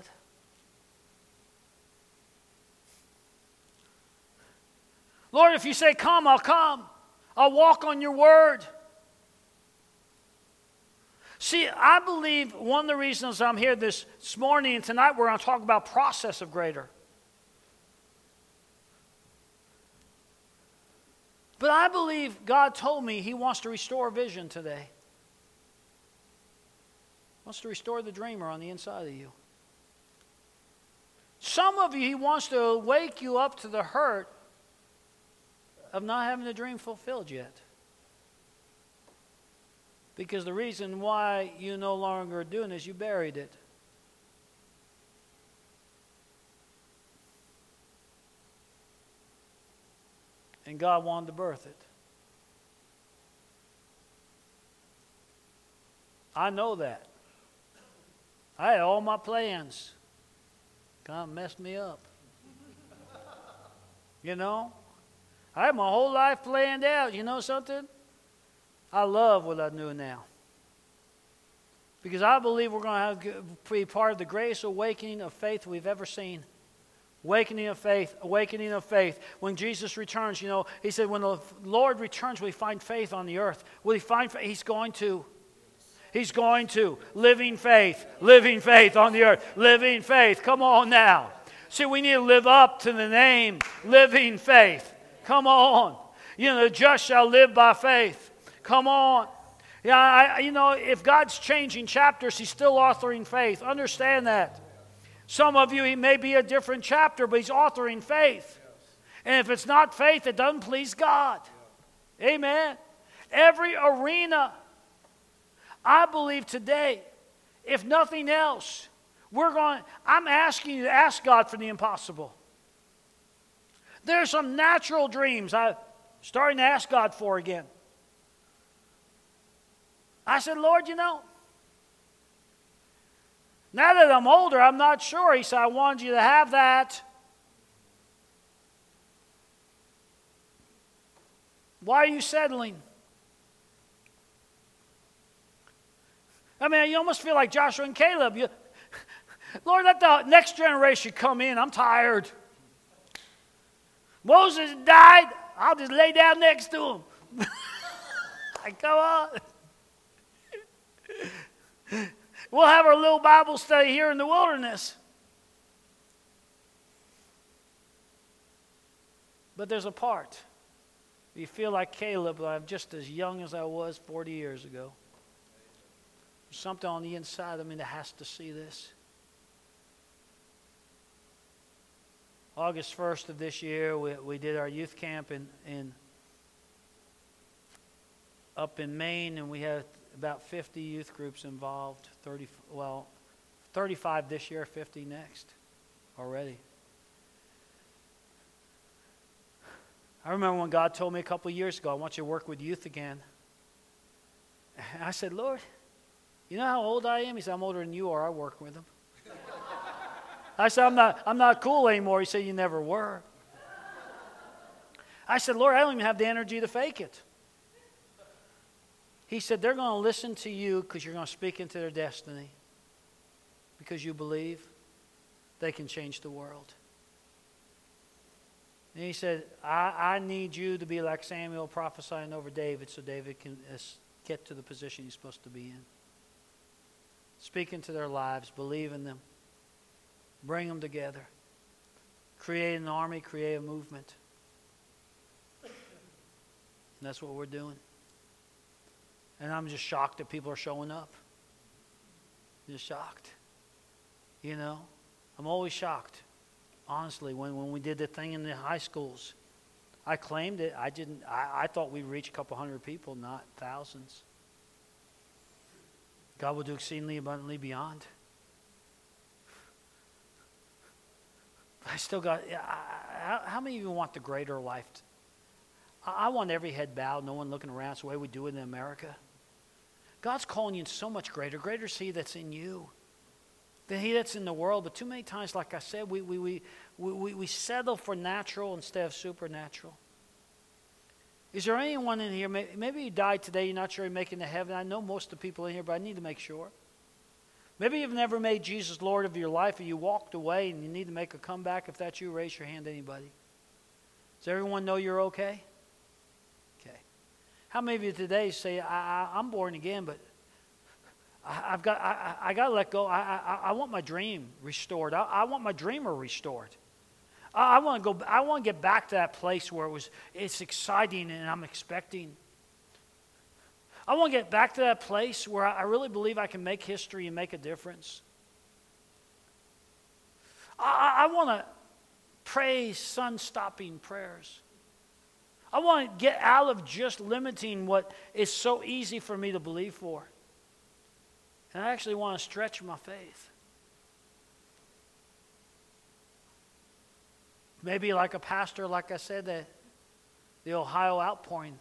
Lord, if you say come, I'll come. I'll walk on your word. See, I believe one of the reasons I'm here this, this morning and tonight we're going to talk about process of greater. But I believe God told me he wants to restore vision today. He wants to restore the dreamer on the inside of you. Some of you, he wants to wake you up to the hurt of not having the dream fulfilled yet. Because the reason why you no longer are doing is you buried it. And God wanted to birth it. I know that. I had all my plans. God messed me up. You know? I had my whole life planned out. You know something? I love what I do now. Because I believe we're going to have, be part of the greatest awakening of faith we've ever seen. Awakening of faith, awakening of faith. When Jesus returns, you know, he said, when the Lord returns, will he find faith on the earth? Will he find faith? He's going to. He's going to. Living faith, living faith on the earth, living faith. Come on now. See, we need to live up to the name, living faith. Come on. You know, the just shall live by faith. Come on. Yeah, I, you know, if God's changing chapters, he's still authoring faith. Understand that. Some of you, he may be a different chapter, but he's authoring faith. And if it's not faith, it doesn't please God. Amen. Every arena, I believe today, if nothing else, we're going, I'm asking you to ask God for the impossible. There's some natural dreams I'm starting to ask God for again. I said, Lord, you know, now that I'm older, I'm not sure. He said, I wanted you to have that. Why are you settling? I mean, you almost feel like Joshua and Caleb. You, Lord, let the next generation come in. I'm tired. Moses died. I'll just lay down next to him. Like, come on. We'll have our little Bible study here in the wilderness. But there's a part. You feel like Caleb, I'm just as young as I was forty years ago. There's something on the inside of me that has to see this. August first of this year, we, we did our youth camp in, in up in Maine, and we had about fifty youth groups involved. thirty, well, thirty-five this year, fifty next already. I remember when God told me a couple of years ago, I want you to work with youth again. And I said, Lord, you know how old I am? He said, I'm older than you are. I work with them. I said, I'm not, I'm not cool anymore. He said, you never were. I said, Lord, I don't even have the energy to fake it. He said they're going to listen to you because you're going to speak into their destiny. Because you believe they can change the world. And he said, I, I need you to be like Samuel prophesying over David so David can uh, get to the position he's supposed to be in. Speak into their lives, believe in them, bring them together, create an army, create a movement. And that's what we're doing. And I'm just shocked that people are showing up. Just shocked. You know, I'm always shocked. Honestly, when, when we did the thing in the high schools, I claimed it. I didn't. I, I thought we'd reach a couple hundred people, not thousands. God will do exceedingly abundantly beyond. But I still got. I, how, how many of you want the greater life? I, I want every head bowed, no one looking around. It's the way we do it in America. God's calling you in so much greater. Greater is He that's in you than he that's in the world. But too many times, like I said, we, we, we, we, we settle for natural instead of supernatural. Is there anyone in here, maybe you died today, you're not sure you're making it to heaven. I know most of the people in here, but I need to make sure. Maybe you've never made Jesus Lord of your life, or you walked away and you need to make a comeback. If that's you, raise your hand, anybody. Does everyone know you're okay? Okay. How many of you today say, I, I, I'm born again, but I've got, I, I got to let go. I, I, I want my dream restored. I, I want my dreamer restored. I, I want to go. I want to get back to that place where it was. It's exciting and I'm expecting. I want to get back to that place where I, I really believe I can make history and make a difference. I, I want to pray sun-stopping prayers. I want to get out of just limiting what is so easy for me to believe for. And I actually want to stretch my faith. Maybe like a pastor, like I said, that the Ohio outpouring.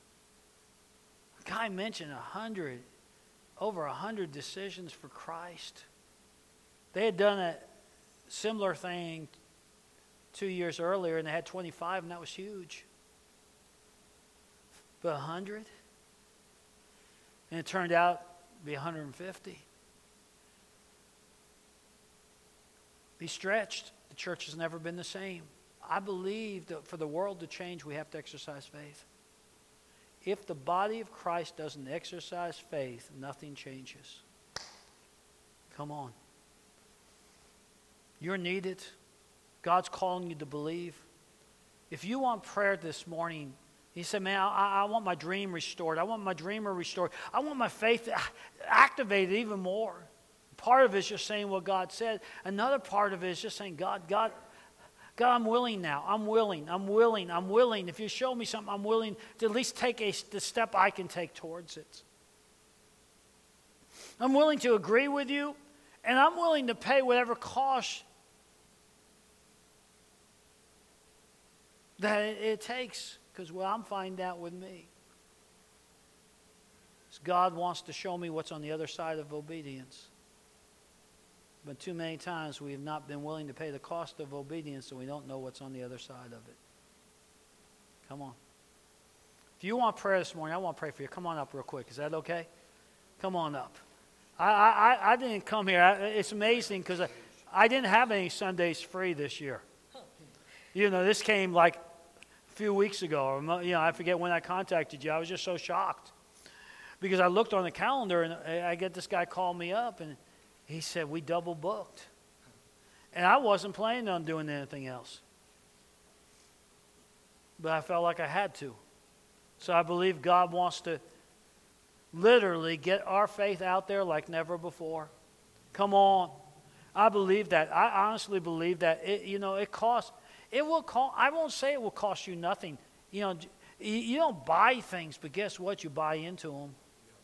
A guy mentioned a hundred, over a hundred decisions for Christ. They had done a similar thing two years earlier, and they had twenty-five, and that was huge. But a hundred? And it turned out be one hundred fifty. Be stretched. The church has never been the same. I believe that for the world to change, we have to exercise faith. If the body of Christ doesn't exercise faith, nothing changes. Come on. You're needed. God's calling you to believe. If you want prayer this morning, he said, man, I, I want my dream restored. I want my dreamer restored. I want my faith activated even more. Part of it is just saying what God said. Another part of it is just saying, God, God, God, I'm willing now. I'm willing. I'm willing. I'm willing. If you show me something, I'm willing to at least take a, the step I can take towards it. I'm willing to agree with you, and I'm willing to pay whatever cost that it, it takes. Because what I'm finding out with me is God wants to show me what's on the other side of obedience. But too many times we have not been willing to pay the cost of obedience, so we don't know what's on the other side of it. Come on. If you want prayer this morning, I want to pray for you. Come on up real quick. Is that okay? Come on up. I I, I didn't come here. I, it's amazing because I, I didn't have any Sundays free this year. You know, this came like a few weeks ago, or, you know, I forget when I contacted you. I was just so shocked because I looked on the calendar and I get this guy call me up and he said, we double booked. And I wasn't planning on doing anything else. But I felt like I had to. So I believe God wants to literally get our faith out there like never before. Come on. I believe that. I honestly believe that. It, you know, it costs. It will cost. I won't say it will cost you nothing. You know, you, you don't buy things, but guess what? You buy into them.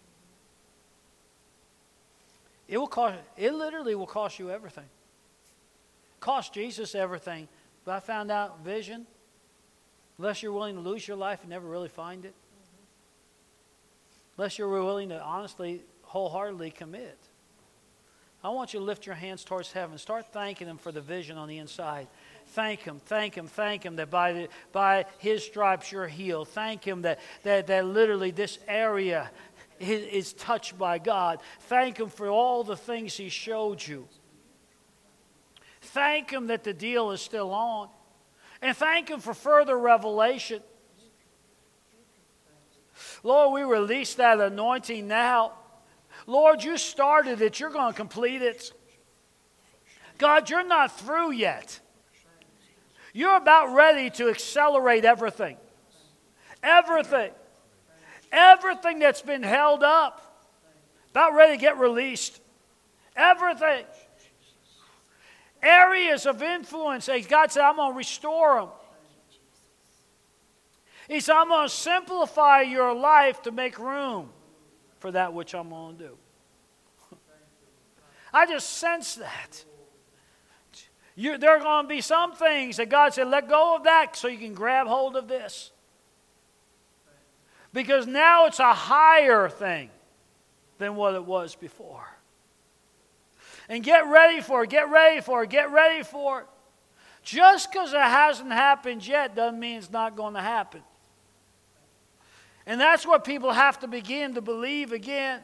It will cost. It literally will cost you everything. Cost Jesus everything. But I found out vision. Unless you're willing to lose your life and never really find it. Unless you're willing to honestly, wholeheartedly commit. I want you to lift your hands towards heaven. Start thanking Him for the vision on the inside. Thank Him, thank Him, thank Him that by, the, by His stripes you're healed. Thank Him that, that, that literally this area is, is touched by God. Thank Him for all the things He showed you. Thank Him that the deal is still on. And thank Him for further revelation. Lord, we release that anointing now. Lord, you started it. You're going to complete it. God, you're not through yet. You're about ready to accelerate everything. Everything. Everything that's been held up. About ready to get released. Everything. Areas of influence. God said, I'm going to restore them. He said, I'm going to simplify your life to make room for that which I'm going to do. I just sense that. You, there are going to be some things that God said, let go of that so you can grab hold of this. Because now it's a higher thing than what it was before. And get ready for it, get ready for it, get ready for it. Just because it hasn't happened yet doesn't mean it's not going to happen. And that's what people have to begin to believe again.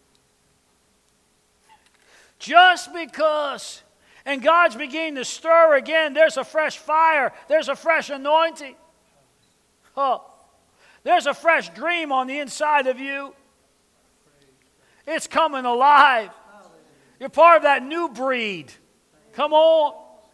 Just because, and God's beginning to stir again, there's a fresh fire, there's a fresh anointing. Oh, there's a fresh dream on the inside of you. It's coming alive. You're part of that new breed. Come on.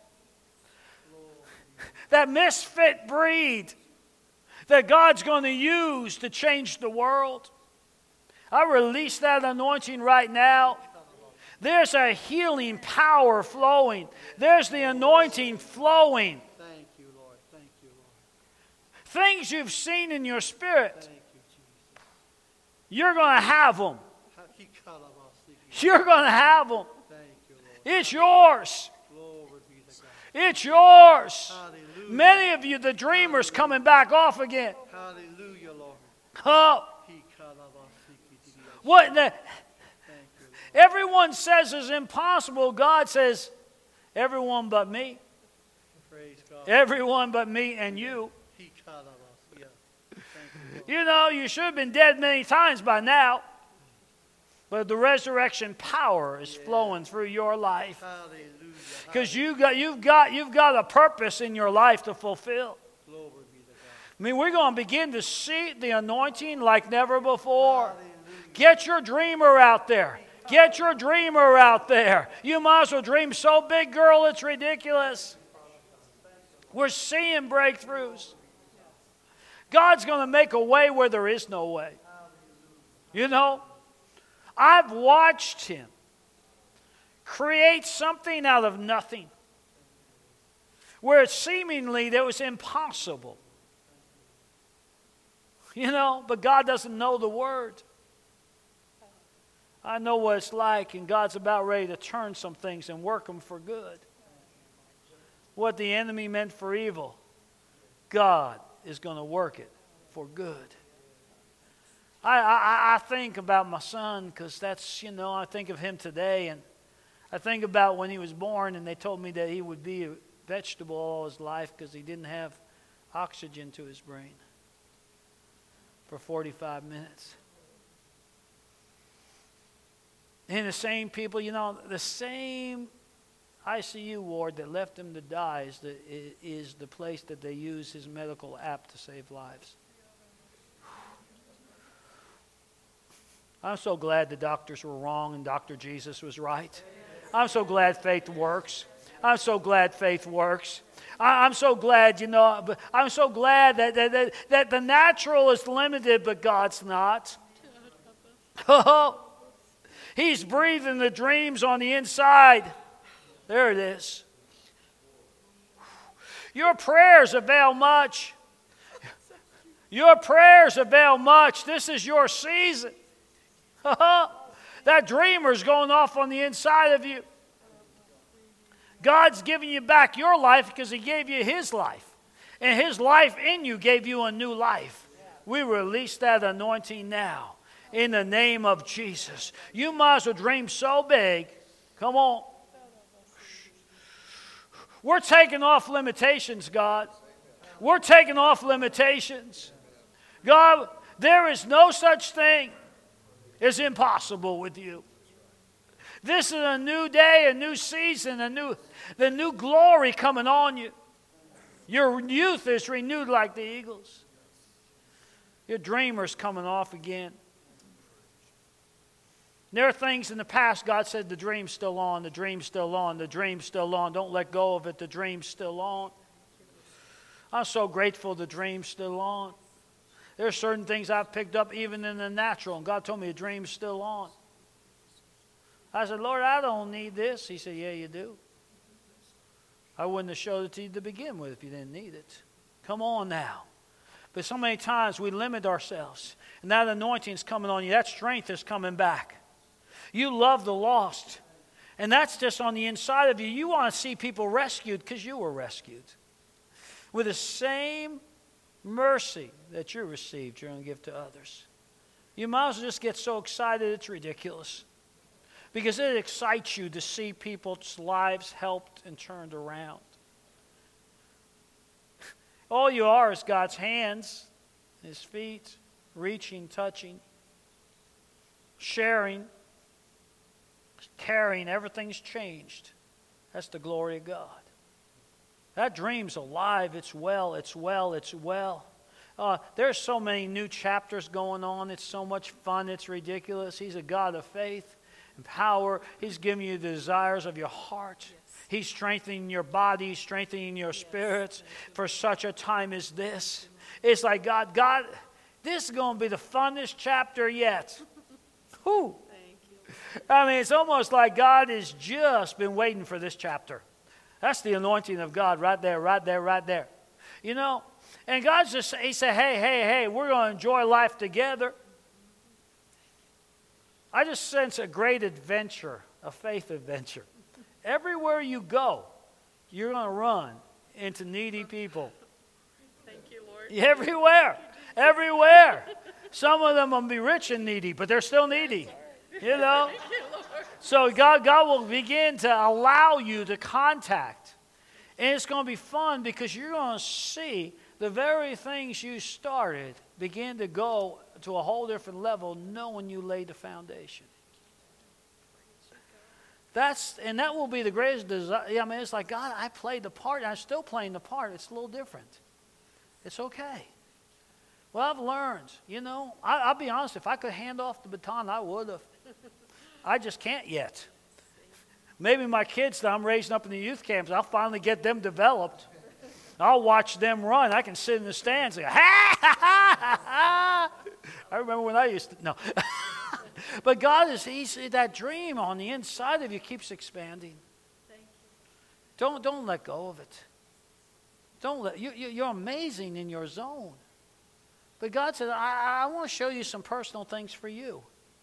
That misfit breed that God's going to use to change the world. I release that anointing right now. There's a healing power flowing. There's the anointing flowing. Thank you, Lord. Thank you, Lord. Things you've seen in your spirit, Thank you, Jesus. you're going to have them. Thank You're going to have them. you, Lord. It's yours. Glory be to God. It's yours. Hallelujah. Many of you, the dreamers, coming back off again. Hallelujah, Lord. Oh, what the, everyone says is impossible. God says, everyone but me. Praise God. Everyone but me and you. Yeah. Thank you, Lord. You know, you should have been dead many times by now. But the resurrection power is flowing through your life. Hallelujah. Because you got, you've, got, you've got a purpose in your life to fulfill. Glory be to God. I mean, we're going to begin to see the anointing like never before. Hallelujah. Get your dreamer out there. Get your dreamer out there. You might as well dream so big, girl, it's ridiculous. We're seeing breakthroughs. God's going to make a way where there is no way. You know, I've watched Him create something out of nothing where seemingly that was impossible. You know, but God doesn't know the word. I know what it's like, and God's about ready to turn some things and work them for good. What the enemy meant for evil, God is going to work it for good. I, I, I think about my son because that's, you know, I think of him today, and I think about when he was born and they told me that he would be a vegetable all his life because he didn't have oxygen to his brain for forty-five minutes. And the same people, you know, the same I C U ward that left him to die is the, is the place that they use his medical app to save lives. I'm so glad the doctors were wrong and Doctor Jesus was right. I'm so glad faith works. I'm so glad faith works. I, I'm so glad, you know, but I'm so glad that, that, that, that the natural is limited, but God's not. Oh, He's breathing the dreams on the inside. There it is. Your prayers avail much. Your prayers avail much. This is your season. That dreamer's going off on the inside of you. God's giving you back your life because He gave you His life. And His life in you gave you a new life. We release that anointing now in the name of Jesus. You might as well dream so big. Come on. We're taking off limitations, God. We're taking off limitations. God, there is no such thing is impossible with you. This is a new day, a new season, a new, the new glory coming on you. Your youth is renewed like the eagles. Your dreamer's coming off again. There are things in the past God said the dream's still on, the dream's still on, the dream's still on. Don't let go of it, the dream's still on. I'm so grateful the dream's still on. There are certain things I've picked up even in the natural, and God told me the dream's still on. I said, Lord, I don't need this. He said, yeah, you do. I wouldn't have showed it to you to begin with if you didn't need it. Come on now. But so many times we limit ourselves. And that anointing is coming on you. That strength is coming back. You love the lost. And that's just on the inside of you. You want to see people rescued because you were rescued. With the same mercy that you received, you're going to give to others. You might as well just get so excited it's ridiculous. Because it excites you to see people's lives helped and turned around. All you are is God's hands, His feet, reaching, touching, sharing, caring. Everything's changed. That's the glory of God. That dream's alive. It's well, it's well, it's well. Uh, there's so many new chapters going on. It's so much fun. It's ridiculous. He's a God of faith and power. He's giving you the desires of your heart. Yes. He's strengthening your body, He's strengthening your spirits for such a time as this. It's like, God, God, this is going to be the funnest chapter yet. Whew. Thank you. I mean, it's almost like God has just been waiting for this chapter. That's the anointing of God right there, right there, right there. You know, and God's just, He said, hey, hey, hey, we're going to enjoy life together. I just sense a great adventure, a faith adventure. Everywhere you go, you're going to run into needy people. Thank you, Lord. Everywhere. Everywhere. Some of them will be rich and needy, but they're still needy. You know? Thank you, Lord. So God, God will begin to allow you to contact. And it's going to be fun because you're going to see the very things you started begin to go to a whole different level knowing you laid the foundation. That's, and that will be the greatest desire. I mean, it's like, God, I played the part, and I'm still playing the part. It's a little different. It's okay. Well, I've learned, you know, I, I'll be honest, if I could hand off the baton, I would have. I just can't yet. Maybe my kids that I'm raising up in the youth camps, I'll finally get them developed. I'll watch them run. I can sit in the stands and go, ha, ha, ha, ha, ha. I remember when I used to, no. But God is, he's, that dream on the inside of you keeps expanding. Thank you. Don't, don't let go of it. Don't let, you, you, you're amazing in your zone. But God said, I, I want to show you some personal things for you.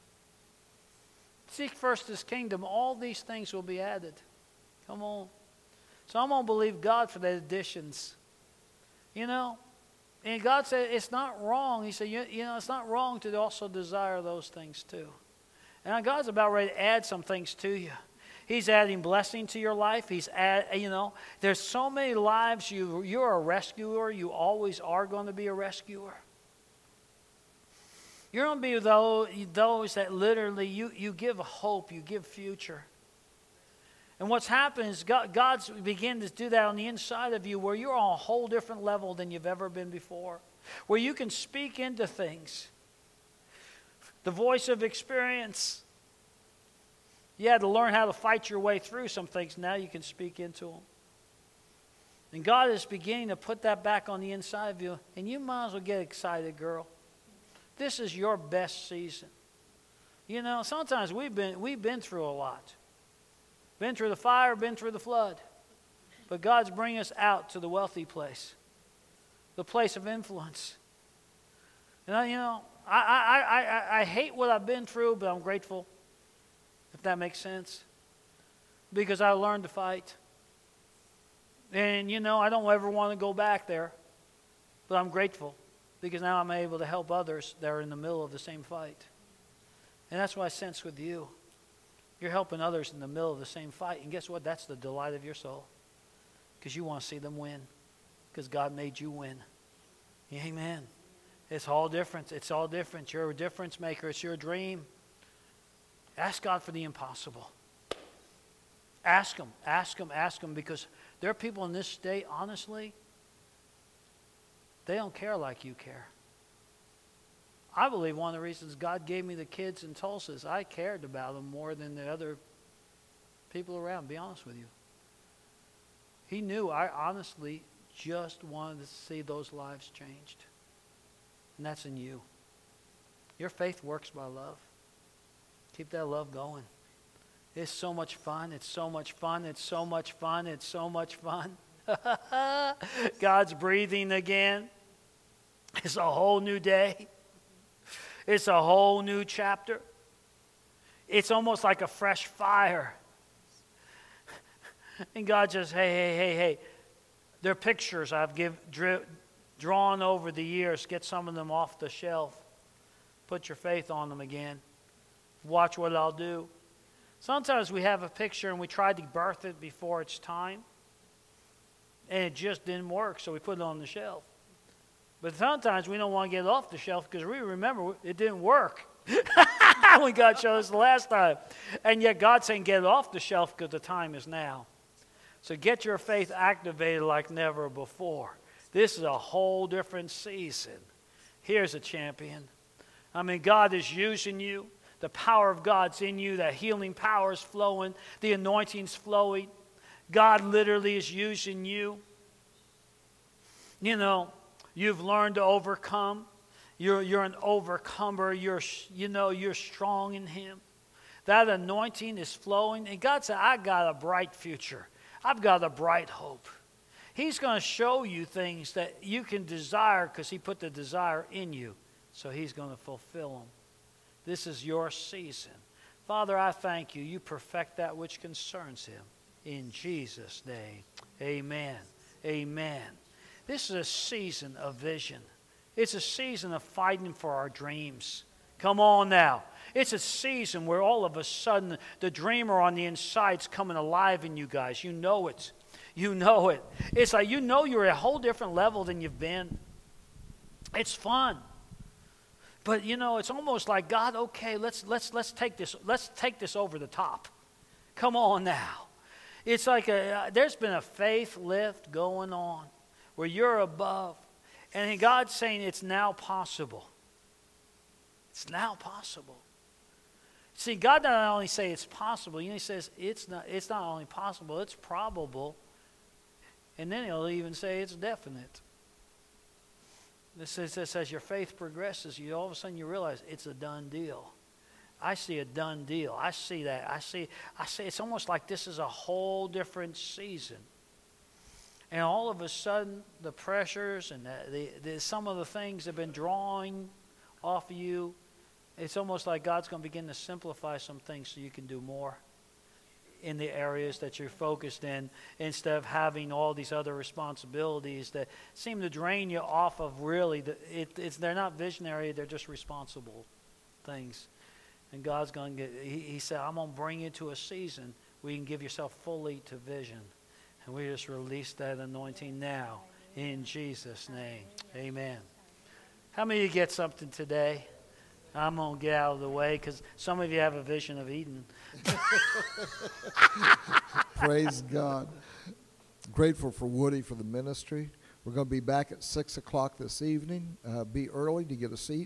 Seek first His kingdom. All these things will be added. Come on. So I'm going to believe God for the additions. You know? And God said, it's not wrong. He said, you, you know, it's not wrong to also desire those things too. And God's about ready to add some things to you. He's adding blessing to your life. He's add, you know, there's so many lives. You, you're a rescuer. You always are going to be a rescuer. You're going to be those, those that literally, you, you give hope. You give future. And what's happened is God, God's beginning to do that on the inside of you where you're on a whole different level than you've ever been before. Where you can speak into things. The voice of experience. You had to learn how to fight your way through some things. Now you can speak into them. And God is beginning to put that back on the inside of you. And you might as well get excited, girl. This is your best season. You know, sometimes we've been, we've been through a lot. Been through the fire, been through the flood. But God's bringing us out to the wealthy place. The place of influence. And I, you know, I, I, I, I hate what I've been through, but I'm grateful. If that makes sense. Because I learned to fight. And, you know, I don't ever want to go back there. But I'm grateful. Because now I'm able to help others that are in the middle of the same fight. And that's what I sense with you. You're helping others in the middle of the same fight. And guess what? That's the delight of your soul. Because you want to see them win. Because God made you win. Amen. It's all different. It's all different. You're a difference maker. It's your dream. Ask God for the impossible. Ask Him, ask Him, ask Him, because there are people in this state, honestly, they don't care like you care. I believe one of the reasons God gave me the kids in Tulsa is I cared about them more than the other people around, to be honest with you. He knew I honestly just wanted to see those lives changed. And that's in you. Your faith works by love. Keep that love going. It's so much fun. It's so much fun. It's so much fun. It's so much fun. God's breathing again. It's a whole new day. It's a whole new chapter. It's almost like a fresh fire. And God just, hey, hey, hey, hey. They're pictures I've give, dri- drawn over the years. Get some of them off the shelf. Put your faith on them again. Watch what I'll do. Sometimes we have a picture and we try to birth it before it's time. And it just didn't work, so we put it on the shelf. But sometimes we don't want to get it off the shelf because we remember it didn't work when God showed us the last time. And yet God's saying get it off the shelf because the time is now. So get your faith activated like never before. This is a whole different season. Here's a champion. I mean, God is using you. The power of God's in you. That healing power is flowing. The anointing's flowing. God literally is using you. You know, you've learned to overcome. You're, you're an overcomer. You're, you know, you're strong in Him. That anointing is flowing. And God said, I got a bright future. I've got a bright hope. He's going to show you things that you can desire because He put the desire in you. So He's going to fulfill them. This is your season. Father, I thank you. You perfect that which concerns Him. In Jesus' name, amen. Amen. This is a season of vision. It's a season of fighting for our dreams. Come on now. It's a season where all of a sudden the dreamer on the inside is coming alive in you guys. You know it. You know it. It's like you know you're at a whole different level than you've been. It's fun. But you know, it's almost like God, okay, let's let's let's take this let's take this over the top. Come on now. It's like a uh, there's been a faith lift going on where you're above. And God's saying it's now possible. It's now possible. See, God not only say it's possible, you know, He says it's not, it's not only possible, it's probable. And then He'll even say it's definite. This says, this, as your faith progresses, you all of a sudden you realize it's a done deal. I see a done deal. I see that. I see, I see it's almost like this is a whole different season. And all of a sudden, the pressures and the, the, the, some of the things have been drawing off of you. It's almost like God's going to begin to simplify some things so you can do more in the areas that you're focused in, instead of having all these other responsibilities that seem to drain you off of really, the, it, it's, they're not visionary, they're just responsible things. And God's going to get, he, he said, I'm going to bring you to a season where you can give yourself fully to vision. And we just release that anointing now in Jesus' name. Amen. How many of you get something today? I'm going to get out of the way because some of you have a vision of Eden. Praise God. Grateful for Woody for the ministry. We're going to be back at six o'clock this evening. Uh, be early to get a seat.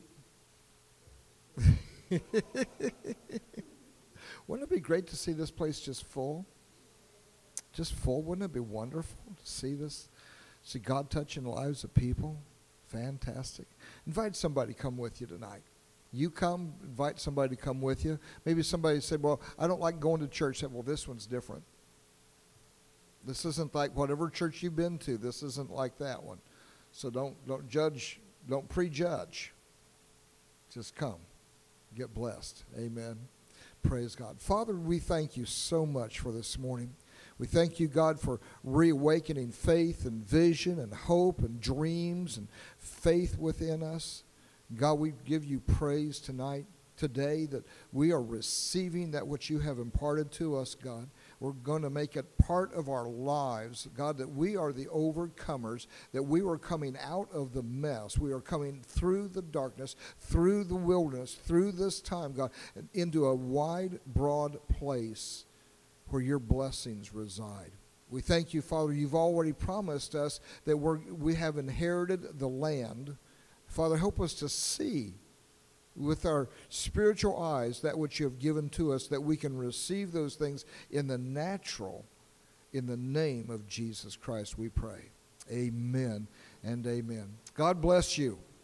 Wouldn't it be great to see this place just full? Just full. Wouldn't it be wonderful to see this? See God touching the lives of people? Fantastic. Invite somebody to come with you tonight. You come, invite somebody to come with you. Maybe somebody said, well, I don't like going to church. Say, well, this one's different. This isn't like whatever church you've been to. This isn't like that one. So don't don't judge, don't prejudge. Just come. Get blessed. Amen. Praise God. Father, we thank you so much for this morning. We thank you, God, for reawakening faith and vision and hope and dreams and faith within us. God, we give you praise tonight, today, that we are receiving that which you have imparted to us, God. We're going to make it part of our lives, God, that we are the overcomers, that we are coming out of the mess. We are coming through the darkness, through the wilderness, through this time, God, into a wide, broad place where your blessings reside. We thank you, Father. You've already promised us that we're, we have inherited the land. Father, help us to see with our spiritual eyes that which you have given to us, that we can receive those things in the natural. In the name of Jesus Christ, we pray. Amen and amen. God bless you.